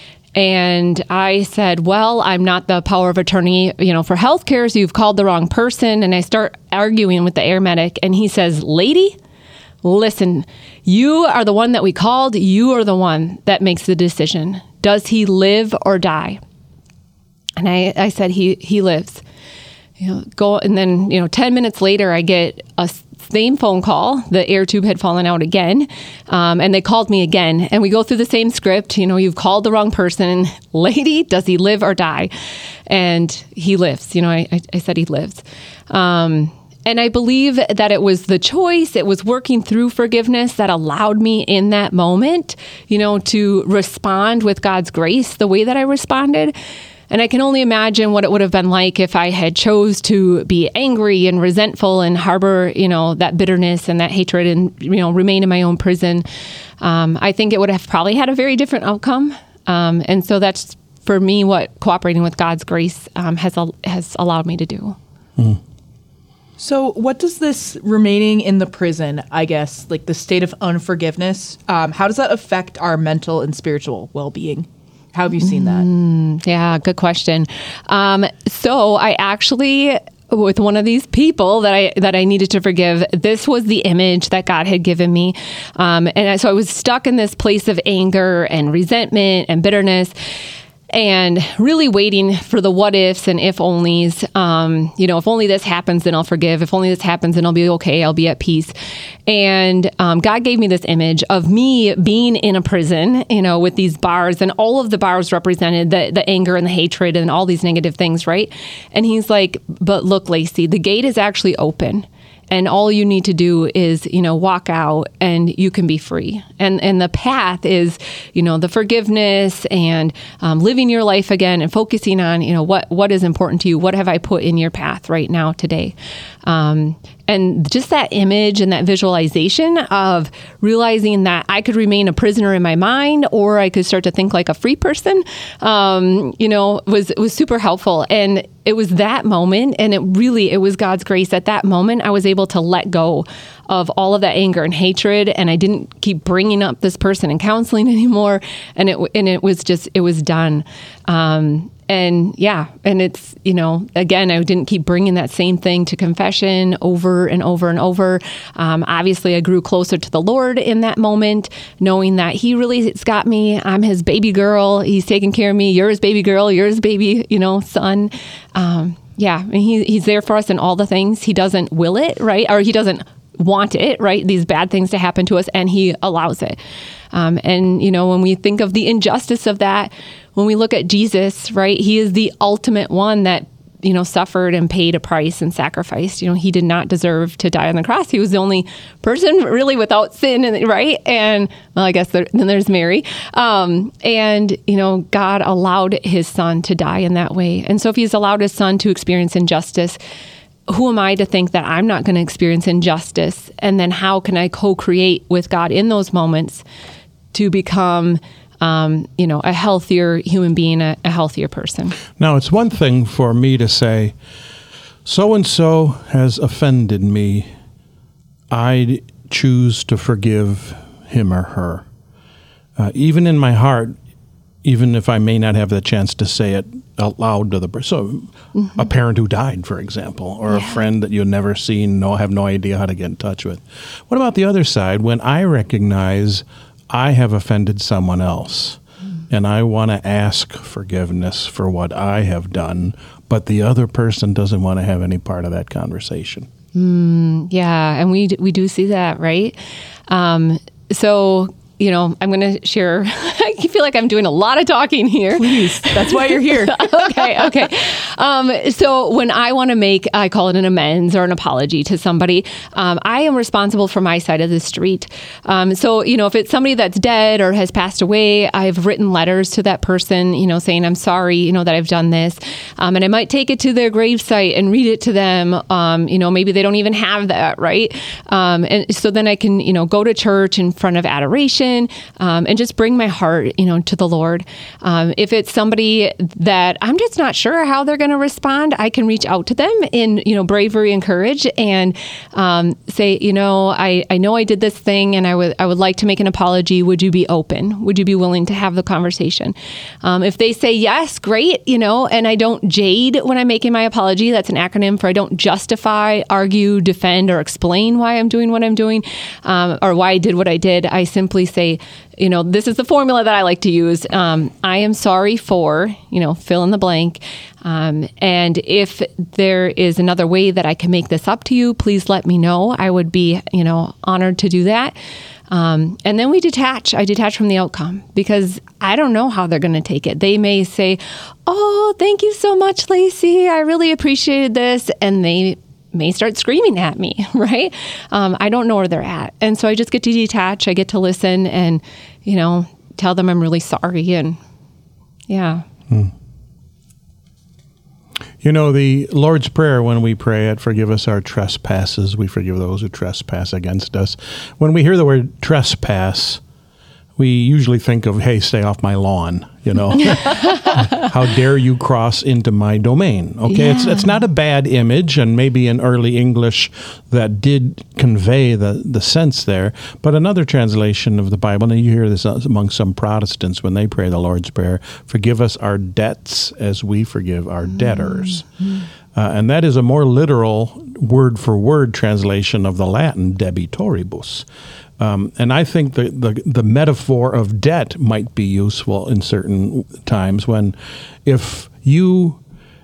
And I said, well, I'm not the power of attorney, you know, for healthcare, so you've called the wrong person. And I start arguing with the air medic, and he says, lady, listen, you are the one that we called. You are the one that makes the decision. Does he live or die? And I, I said, he, he lives. you know, go, and then, you know, ten minutes later, I get a same phone call. The air tube had fallen out again. Um, and they called me again, and we go through the same script. You know, you've called the wrong person. Lady, does he live or die? And he lives. You know, I, I, I said he lives. Um, and I believe that it was the choice, it was working through forgiveness that allowed me in that moment, you know, to respond with God's grace the way that I responded. And I can only imagine what it would have been like if I had chose to be angry and resentful and harbor, you know, that bitterness and that hatred and, you know, remain in my own prison. Um, I think it would have probably had a very different outcome. Um, and so that's, for me, what cooperating with God's grace um, has has allowed me to do. Mm. So what does this remaining in the prison, I guess, like the state of unforgiveness, um, how does that affect our mental and spiritual well-being? How have you seen that? Mm, yeah, good question. Um, so I actually, with one of these people that I that I needed to forgive, this was the image that God had given me. Um, and I, so I was stuck in this place of anger and resentment and bitterness, and really waiting for the what ifs and if onlys. Um, you know, if only this happens, then I'll forgive. If only this happens, then I'll be okay. I'll be at peace. And um, God gave me this image of me being in a prison, you know, with these bars, and all of the bars represented the, the anger and the hatred and all these negative things, right? And he's like, but look, Lacey, the gate is actually open. And all you need to do is, you know, walk out and you can be free. And and the path is, you know, the forgiveness and um, living your life again and focusing on, you know, what what is important to you. What have I put in your path right now today? Um, and just that image and that visualization of realizing that I could remain a prisoner in my mind, or I could start to think like a free person, um, you know, was was super helpful. And it was that moment, and it really, it was God's grace. At that moment, I was able to let go of all of that anger and hatred, and I didn't keep bringing up this person in counseling anymore. And it and it was just, it was done. Um, And yeah, and it's, you know, again, I didn't keep bringing that same thing to confession over and over and over. Um, obviously, I grew closer to the Lord in that moment, knowing that He really has got me. I'm His baby girl. He's taking care of me. You're His baby girl. You're His baby, you know, son. Um, yeah, and he, He's there for us in all the things. He doesn't will it, right? Or He doesn't want it, right? These bad things to happen to us, and He allows it. Um, and, you know, when we think of the injustice of that, when we look at Jesus, right, He is the ultimate one that, you know, suffered and paid a price and sacrificed. You know, He did not deserve to die on the cross. He was the only person really without sin, right? And, well, I guess there, then there's Mary. Um, and, you know, God allowed His Son to die in that way. And so if He's allowed His Son to experience injustice, who am I to think that I'm not going to experience injustice? And then how can I co-create with God in those moments to become, um, you know, a healthier human being, a, a healthier person? Now, it's one thing for me to say, so-and-so has offended me. I choose to forgive him or her. Uh, even in my heart, even if I may not have the chance to say it out loud to the person. So mm-hmm. a parent who died, for example, or yeah. a friend that you've never seen, no, have no idea how to get in touch with. What about the other side? When I recognize I have offended someone else mm. and I want to ask forgiveness for what I have done, but the other person doesn't want to have any part of that conversation. Mm, yeah, and we we do see that, right? Um, so, you know, I'm going to share. I feel like I'm doing a lot of talking here. Please, that's why you're here. okay, okay. Um, so when I want to make, I call it an amends or an apology to somebody, um, I am responsible for my side of the street. Um, so, you know, if it's somebody that's dead or has passed away, I've written letters to that person, you know, saying, I'm sorry, you know, that I've done this. Um, and I might take it to their gravesite and read it to them. Um, you know, maybe they don't even have that, right? Um, and so then I can, you know, go to church in front of adoration um, and just bring my heart, you know, to the Lord. Um, if it's somebody that I'm just not sure how they're going to respond, I can reach out to them in, you know, bravery and courage and um, say, you know, I, I know I did this thing and I would I would like to make an apology. Would you be open? Would you be willing to have the conversation? Um, if they say yes, great, you know, and I don't jade when I'm making my apology. That's an acronym for I don't justify, argue, defend, or explain why I'm doing what I'm doing um, or why I did what I did. I simply say, say, you know, this is the formula that I like to use. Um, I am sorry for, you know, fill in the blank. Um, and if there is another way that I can make this up to you, please let me know. I would be, you know, honored to do that. Um, and then we detach. I detach from the outcome because I don't know how they're going to take it. They may say, oh, thank you so much, Lacey. I really appreciated this. And they may start screaming at me, right? Um, I don't know where they're at. And so I just get to detach. I get to listen and, you know, tell them I'm really sorry. And yeah. Hmm. You know, the Lord's Prayer, when we pray it, forgive us our trespasses, we forgive those who trespass against us. When we hear the word trespass, we usually think of, hey, stay off my lawn, you know. How dare you cross into my domain? Okay, yeah. it's it's not a bad image, and maybe in early English that did convey the, the sense there. But another translation of the Bible, and you hear this among some Protestants when they pray the Lord's Prayer, forgive us our debts as we forgive our debtors. Mm-hmm. Uh, and that is a more literal word-for-word translation of the Latin debitoribus. Um, and I think the, the the metaphor of debt might be useful in certain times when if you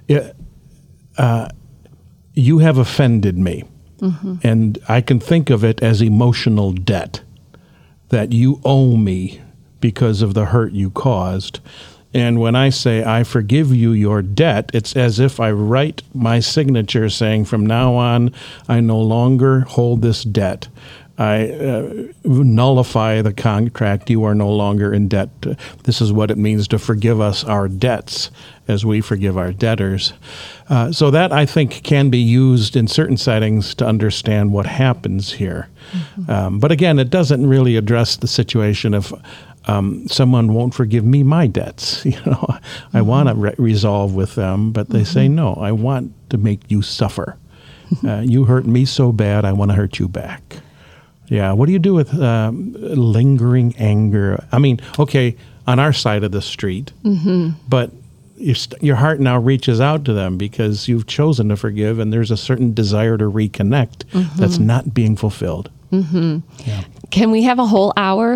uh, you have offended me, mm-hmm. and I can think of it as emotional debt that you owe me because of the hurt you caused. And when I say, I forgive you your debt, it's as if I write my signature saying, from now on, I no longer hold this debt. I uh, nullify the contract. You are no longer in debt. This is what it means to forgive us our debts as we forgive our debtors. Uh, so that, I think, can be used in certain settings to understand what happens here. Mm-hmm. Um, but again, it doesn't really address the situation of um, someone won't forgive me my debts. You know, mm-hmm. I want to re- resolve with them, but they mm-hmm. say, no, I want to make you suffer. Uh, you hurt me so bad, I want to hurt you back. Yeah, what do you do with um, lingering anger? I mean, okay, on our side of the street, mm-hmm. but your, your heart now reaches out to them because you've chosen to forgive, and there's a certain desire to reconnect mm-hmm. that's not being fulfilled. Mm-hmm. Yeah. Can we have a whole hour?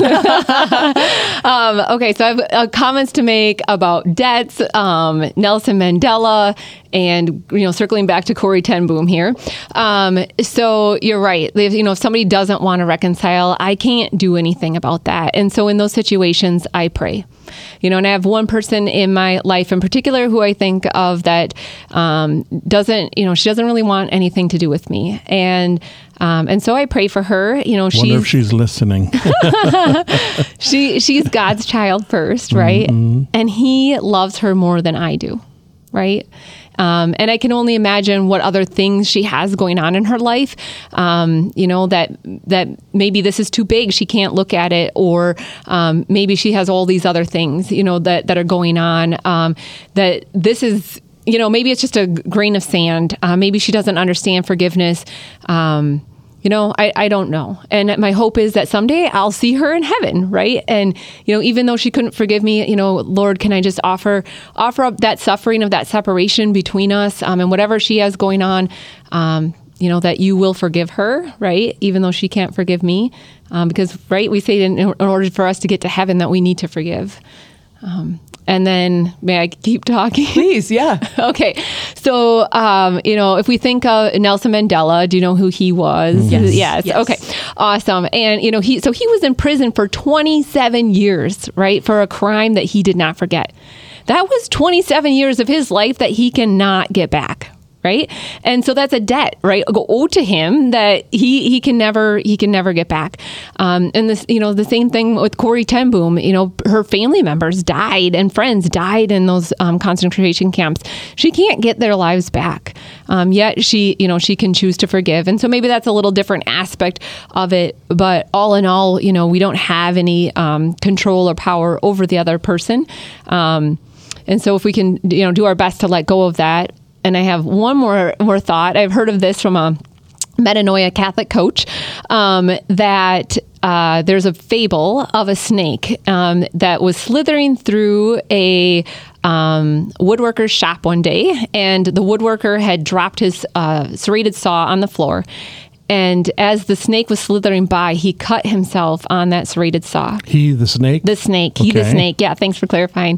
Yeah. um, okay, so I have uh, comments to make about debts, um, Nelson Mandela, and you know, circling back to Corrie ten Boom here. Um, so you're right. If, you know, if somebody doesn't want to reconcile, I can't do anything about that. And so in those situations, I pray. You know, and I have one person in my life in particular who I think of that um, doesn't, you know, she doesn't really want anything to do with me. And um, and so I pray for her. You know, Wonder she's if she's listening. she she's God's child first, right? Mm-hmm. And He loves her more than I do, right? Um, and I can only imagine what other things she has going on in her life. Um, you know, that that maybe this is too big, she can't look at it, or um, maybe she has all these other things, you know, that that are going on. Um, that this is, you know, maybe it's just a grain of sand. Uh, maybe she doesn't understand forgiveness. Um, You know, I, I don't know. And my hope is that someday I'll see her in heaven, right? And, you know, even though she couldn't forgive me, you know, Lord, can I just offer offer up that suffering of that separation between us um, and whatever she has going on, um, you know, that you will forgive her, right? Even though she can't forgive me. Um, because, right, we say in, in order for us to get to heaven that we need to forgive. Um And then, may I keep talking? Please, yeah. Okay. So, um, you know, if we think of Nelson Mandela, do you know who he was? Yes. Yes. yes. Okay. Awesome. And, you know, he, so he was in prison for twenty-seven years, right? For a crime that he did not forget. That was twenty-seven years of his life that he cannot get back. Right. And so that's a debt, right? Go owed to him that he, he can never, he can never get back. Um, and this, you know, the same thing with Corrie ten Boom, you know, her family members died and friends died in those um, concentration camps. She can't get their lives back. Um, yet she, you know, she can choose to forgive. And so maybe that's a little different aspect of it. But all in all, you know, we don't have any um, control or power over the other person. Um, and so if we can, you know, do our best to let go of that. And I have one more more thought. I've heard of this from a metanoia Catholic coach, um, that uh, there's a fable of a snake um, that was slithering through a um, woodworker's shop one day, and the woodworker had dropped his uh, serrated saw on the floor. And as the snake was slithering by, he cut himself on that serrated saw. He, the snake? The snake. He, the Okay. snake. Yeah, thanks for clarifying.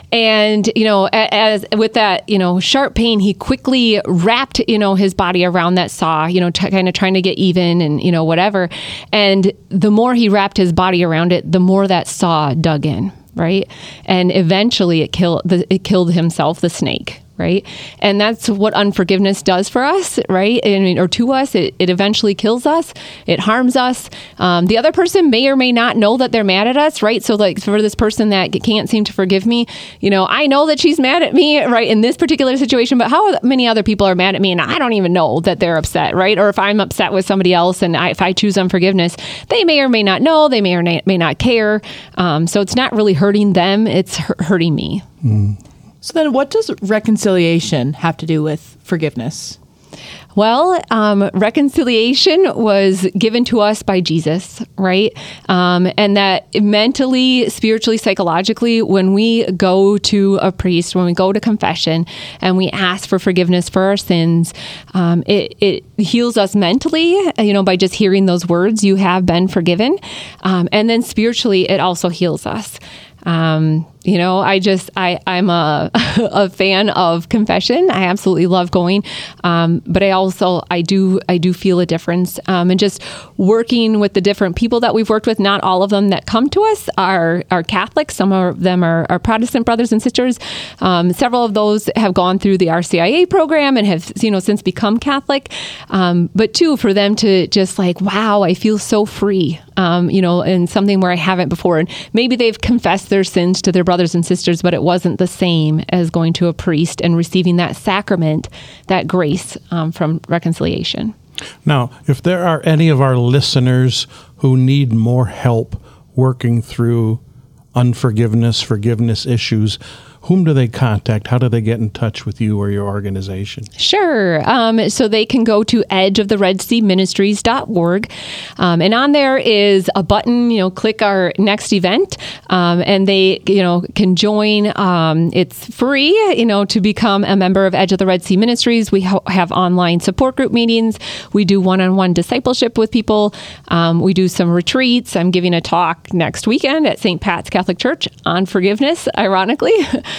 And, you know, a- as with that, you know, sharp pain, he quickly wrapped, you know, his body around that saw, you know, t- kind of trying to get even and, you know, whatever. And the more he wrapped his body around it, the more that saw dug in, right? And eventually it killed, the, it killed himself, the snake. Right. And that's what unforgiveness does for us. Right. I mean, or to us, it, it eventually kills us. It harms us. Um, the other person may or may not know that they're mad at us. Right. So like for this person that can't seem to forgive me, you know, I know that she's mad at me. Right. In this particular situation. But how many other people are mad at me and I don't even know that they're upset. Right. Or if I'm upset with somebody else and I, if I choose unforgiveness, they may or may not know. They may or may not care. Um, so it's not really hurting them. It's hu- hurting me. Mm. So then what does reconciliation have to do with forgiveness? Well, um, reconciliation was given to us by Jesus, right? Um, and that mentally, spiritually, psychologically, when we go to a priest, when we go to confession and we ask for forgiveness for our sins, um, it, it heals us mentally, you know, by just hearing those words, you have been forgiven. Um, and then spiritually, it also heals us. Um, you know, I just, I, I'm a, a fan of confession. I absolutely love going. Um, but I also, I do, I do feel a difference. Um, and just working with the different people that we've worked with, not all of them that come to us are, are Catholic. Some of them are, are Protestant brothers and sisters. Um, several of those have gone through the R C I A program and have, you know, since become Catholic. Um, but two, for them to just like, wow, I feel so free. Um, you know, and something where I haven't before. And maybe they've confessed their sins to their brothers and sisters, but it wasn't the same as going to a priest and receiving that sacrament, that grace um, from reconciliation. Now, if there are any of our listeners who need more help working through unforgiveness, forgiveness issues, whom do they contact? How do they get in touch with you or your organization? Sure. Um, so they can go to edge of the red sea ministries dot org. Um, and on there is a button, you know, click our next event. Um, and they, you know, can join. Um, it's free, you know, to become a member of Edge of the Red Sea Ministries. We ho- have online support group meetings. We do one-on-one discipleship with people. Um, we do some retreats. I'm giving a talk next weekend at Saint Pat's Catholic Church on forgiveness, ironically.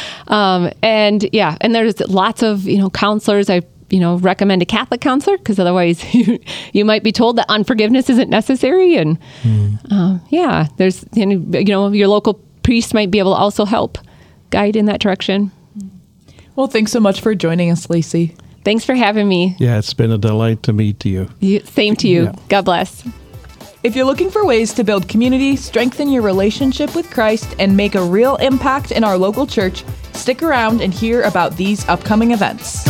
Um, and yeah, and there's lots of, you know, counselors. I, you know, recommend a Catholic counselor because otherwise you, you might be told that unforgiveness isn't necessary. And mm. um, yeah, there's, you know, your local priest might be able to also help guide in that direction. Well, thanks so much for joining us, Lacey. Thanks for having me. Yeah, it's been a delight to meet you. you same to you. Yeah. God bless. If you're looking for ways to build community, strengthen your relationship with Christ, and make a real impact in our local church, stick around and hear about these upcoming events.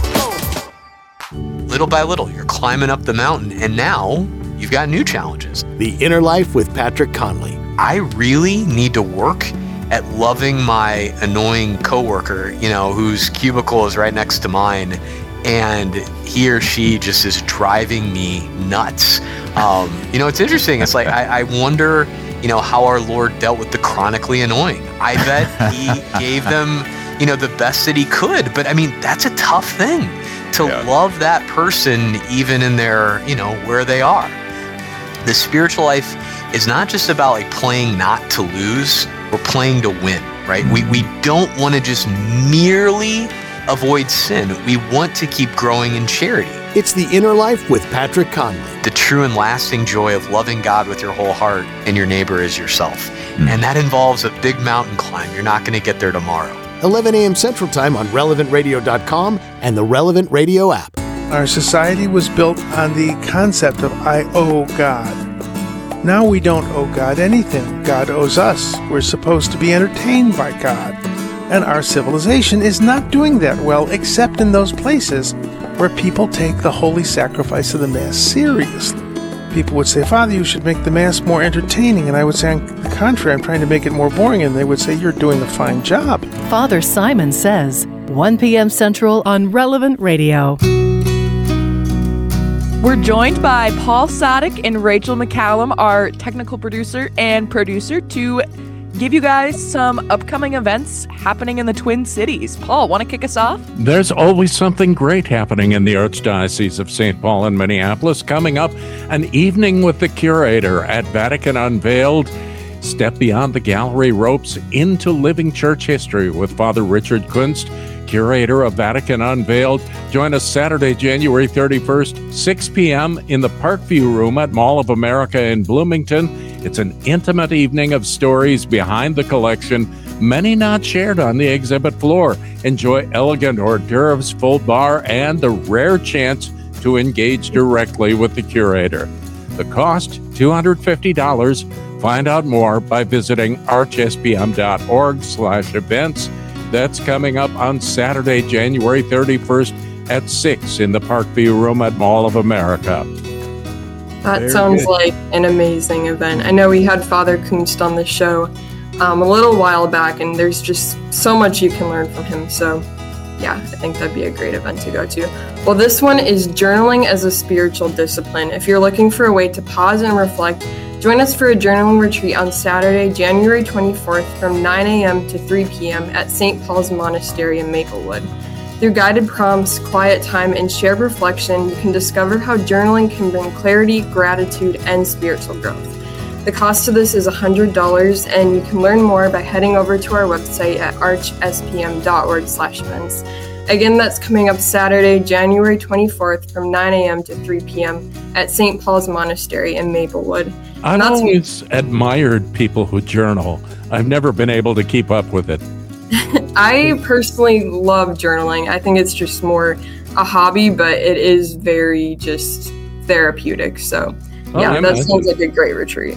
Little by little, you're climbing up the mountain, and now you've got new challenges. The Inner Life with Patrick Conley. I really need to work at loving my annoying coworker, you know, whose cubicle is right next to mine, and he or she just is driving me nuts. Um, you know, it's interesting. It's like, I, I wonder, you know, how our Lord dealt with the chronically annoying. I bet he gave them, you know, the best that he could. But I mean, that's a tough thing to yeah. love that person, even in their, you know, where they are. The spiritual life is not just about like playing not to lose, we're playing to win, right? We, we don't want to just merely avoid sin. We want to keep growing in charity. It's The Inner Life with Patrick Conley. The true and lasting joy of loving God with your whole heart and your neighbor as yourself. Mm. And that involves a big mountain climb. You're not going to get there tomorrow. eleven a.m. Central Time on relevant radio dot com and the Relevant Radio app. Our society was built on the concept of I owe God. Now we don't owe God anything. God owes us. We're supposed to be entertained by God. And our civilization is not doing that well, except in those places where people take the holy sacrifice of the Mass seriously. People would say, Father, you should make the Mass more entertaining. And I would say, on the contrary, I'm trying to make it more boring. And they would say, you're doing a fine job. Father Simon Says, one p.m. Central on Relevant Radio. We're joined by Paul Sadek and Rachel McCallum, our technical producer and producer, to give you guys some upcoming events happening in the Twin Cities. Paul, want to kick us off? There's always something great happening in the Archdiocese of Saint Paul and Minneapolis. Coming up, an evening with the curator at Vatican Unveiled. Step beyond the gallery ropes into living church history with Father Richard Kunst, curator of Vatican Unveiled. Join us Saturday, January thirty-first, six p.m. in the Parkview Room at Mall of America in Bloomington. It's an intimate evening of stories behind the collection, many not shared on the exhibit floor. Enjoy elegant hors d'oeuvres, full bar, and the rare chance to engage directly with the curator. The cost, two hundred fifty dollars. Find out more by visiting archspm.org slash events. That's coming up on Saturday, January thirty-first at six in the Parkview Room at Mall of America. That Very sounds good. like an amazing event. I know we had Father Kunst on the show um, a little while back, and there's just so much you can learn from him. So, yeah, I think that'd be a great event to go to. Well, this one is journaling as a spiritual discipline. If you're looking for a way to pause and reflect, join us for a journaling retreat on Saturday, January twenty-fourth from nine a.m. to three p.m. at Saint Paul's Monastery in Maplewood. Through guided prompts, quiet time, and shared reflection, you can discover how journaling can bring clarity, gratitude, and spiritual growth. The cost of this is one hundred dollars, and you can learn more by heading over to our website at archspm.org slash events. Again, that's coming up Saturday, January twenty-fourth from nine a.m. to three p.m. at Saint Paul's Monastery in Maplewood. I've That's- always admired people who journal. I've never been able to keep up with it. I personally love journaling. I think it's just more a hobby, but it is very just therapeutic. So, Oh, yeah, I that imagine. sounds like a great retreat.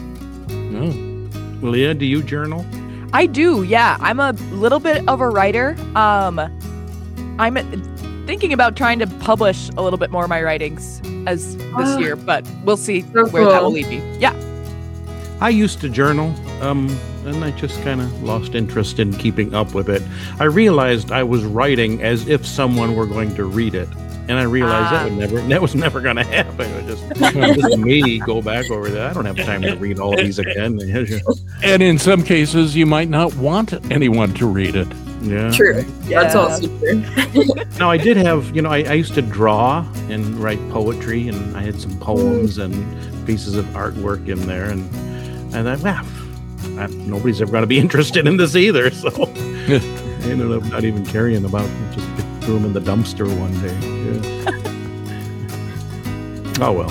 Oh. Leah, do you journal? I do, yeah. I'm a little bit of a writer. Um, I'm thinking about trying to publish a little bit more of my writings as this Ah. year, but we'll see So where that will cool. lead me. Yeah. I used to journal, um, and I just kind of lost interest in keeping up with it. I realized I was writing as if someone were going to read it, and I realized Ah. that would never, that was never going to happen. It was just, just me go back over that. I don't have time to read all of these again. And in some cases, you might not want anyone to read it. Yeah. True. That's Yeah. also true. Now, I did have, you know, I, I used to draw and write poetry, and I had some poems and pieces of artwork in there, and I thought, well, I, nobody's ever going to be interested in this either, so I ended up not even caring about it. Just threw them in the dumpster one day. Yeah. Oh, well.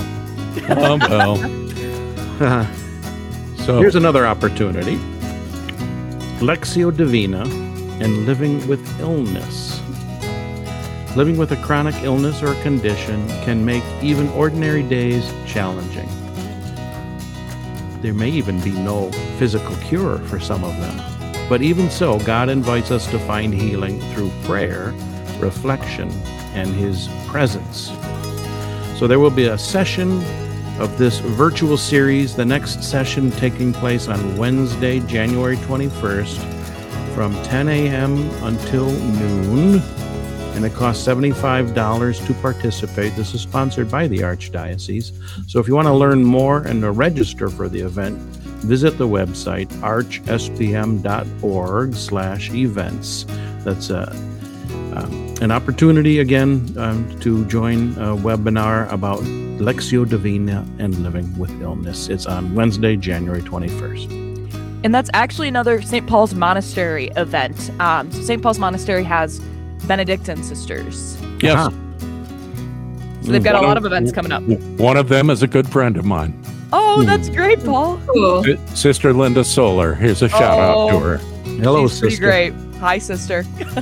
Oh, well. So here's another opportunity. Lectio Divina and living with illness. Living with a chronic illness or condition can make even ordinary days challenging. There may even be no physical cure for some of them. But even so, God invites us to find healing through prayer, reflection, and His presence. So there will be a session of this virtual series, the next session taking place on Wednesday, January twenty-first, from ten a.m. until noon, and it costs seventy-five dollars to participate. This is sponsored by the Archdiocese. So if you want to learn more and to register for the event, visit the website archspm.org slash events. That's a, um, an opportunity, again, um, to join a webinar about Lectio Divina and living with illness. It's on Wednesday, January twenty-first. And that's actually another Saint Paul's Monastery event. Um, so Saint Paul's Monastery has Benedictine sisters. Yes. So they've got a One lot of events coming up. One of them is a good friend of mine. Oh, that's great, Paul. Si- Sister Linda Solar. Here's a shout out to Oh, her. Hello, She's pretty sister. great. Hi, sister.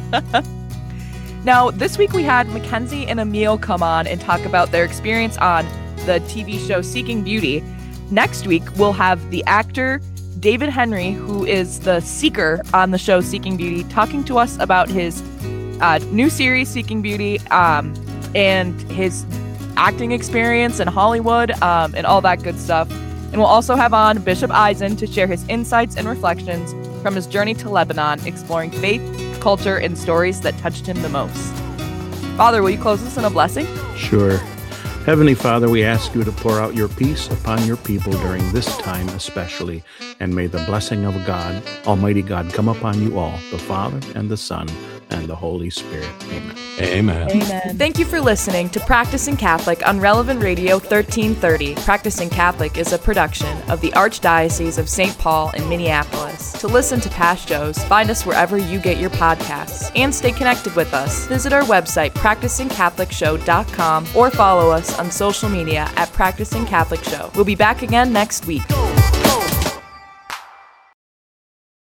Now, this week we had Mackenzie and Emil come on and talk about their experience on the T V show Seeking Beauty. Next week, we'll have the actor David Henry, who is the seeker on the show Seeking Beauty, talking to us about his uh, new series, Seeking Beauty, um, and his acting experience in Hollywood, um, and all that good stuff. And we'll also have on Bishop Eisen to share his insights and reflections from his journey to Lebanon, exploring faith, culture, and stories that touched him the most. Father, will you close us in a blessing? Sure. Heavenly Father, we ask you to pour out your peace upon your people during this time especially, and may the blessing of God, Almighty God, come upon you all, the Father and the Son and the Holy Spirit. Amen. Amen. Amen. Thank you for listening to Practicing Catholic on Relevant Radio thirteen thirty. Practicing Catholic is a production of the Archdiocese of Saint Paul in Minneapolis. To listen to past shows, find us wherever you get your podcasts and stay connected with us. Visit our website, practicing catholic show dot com, or follow us on social media at Practicing Catholic Show. We'll be back again next week.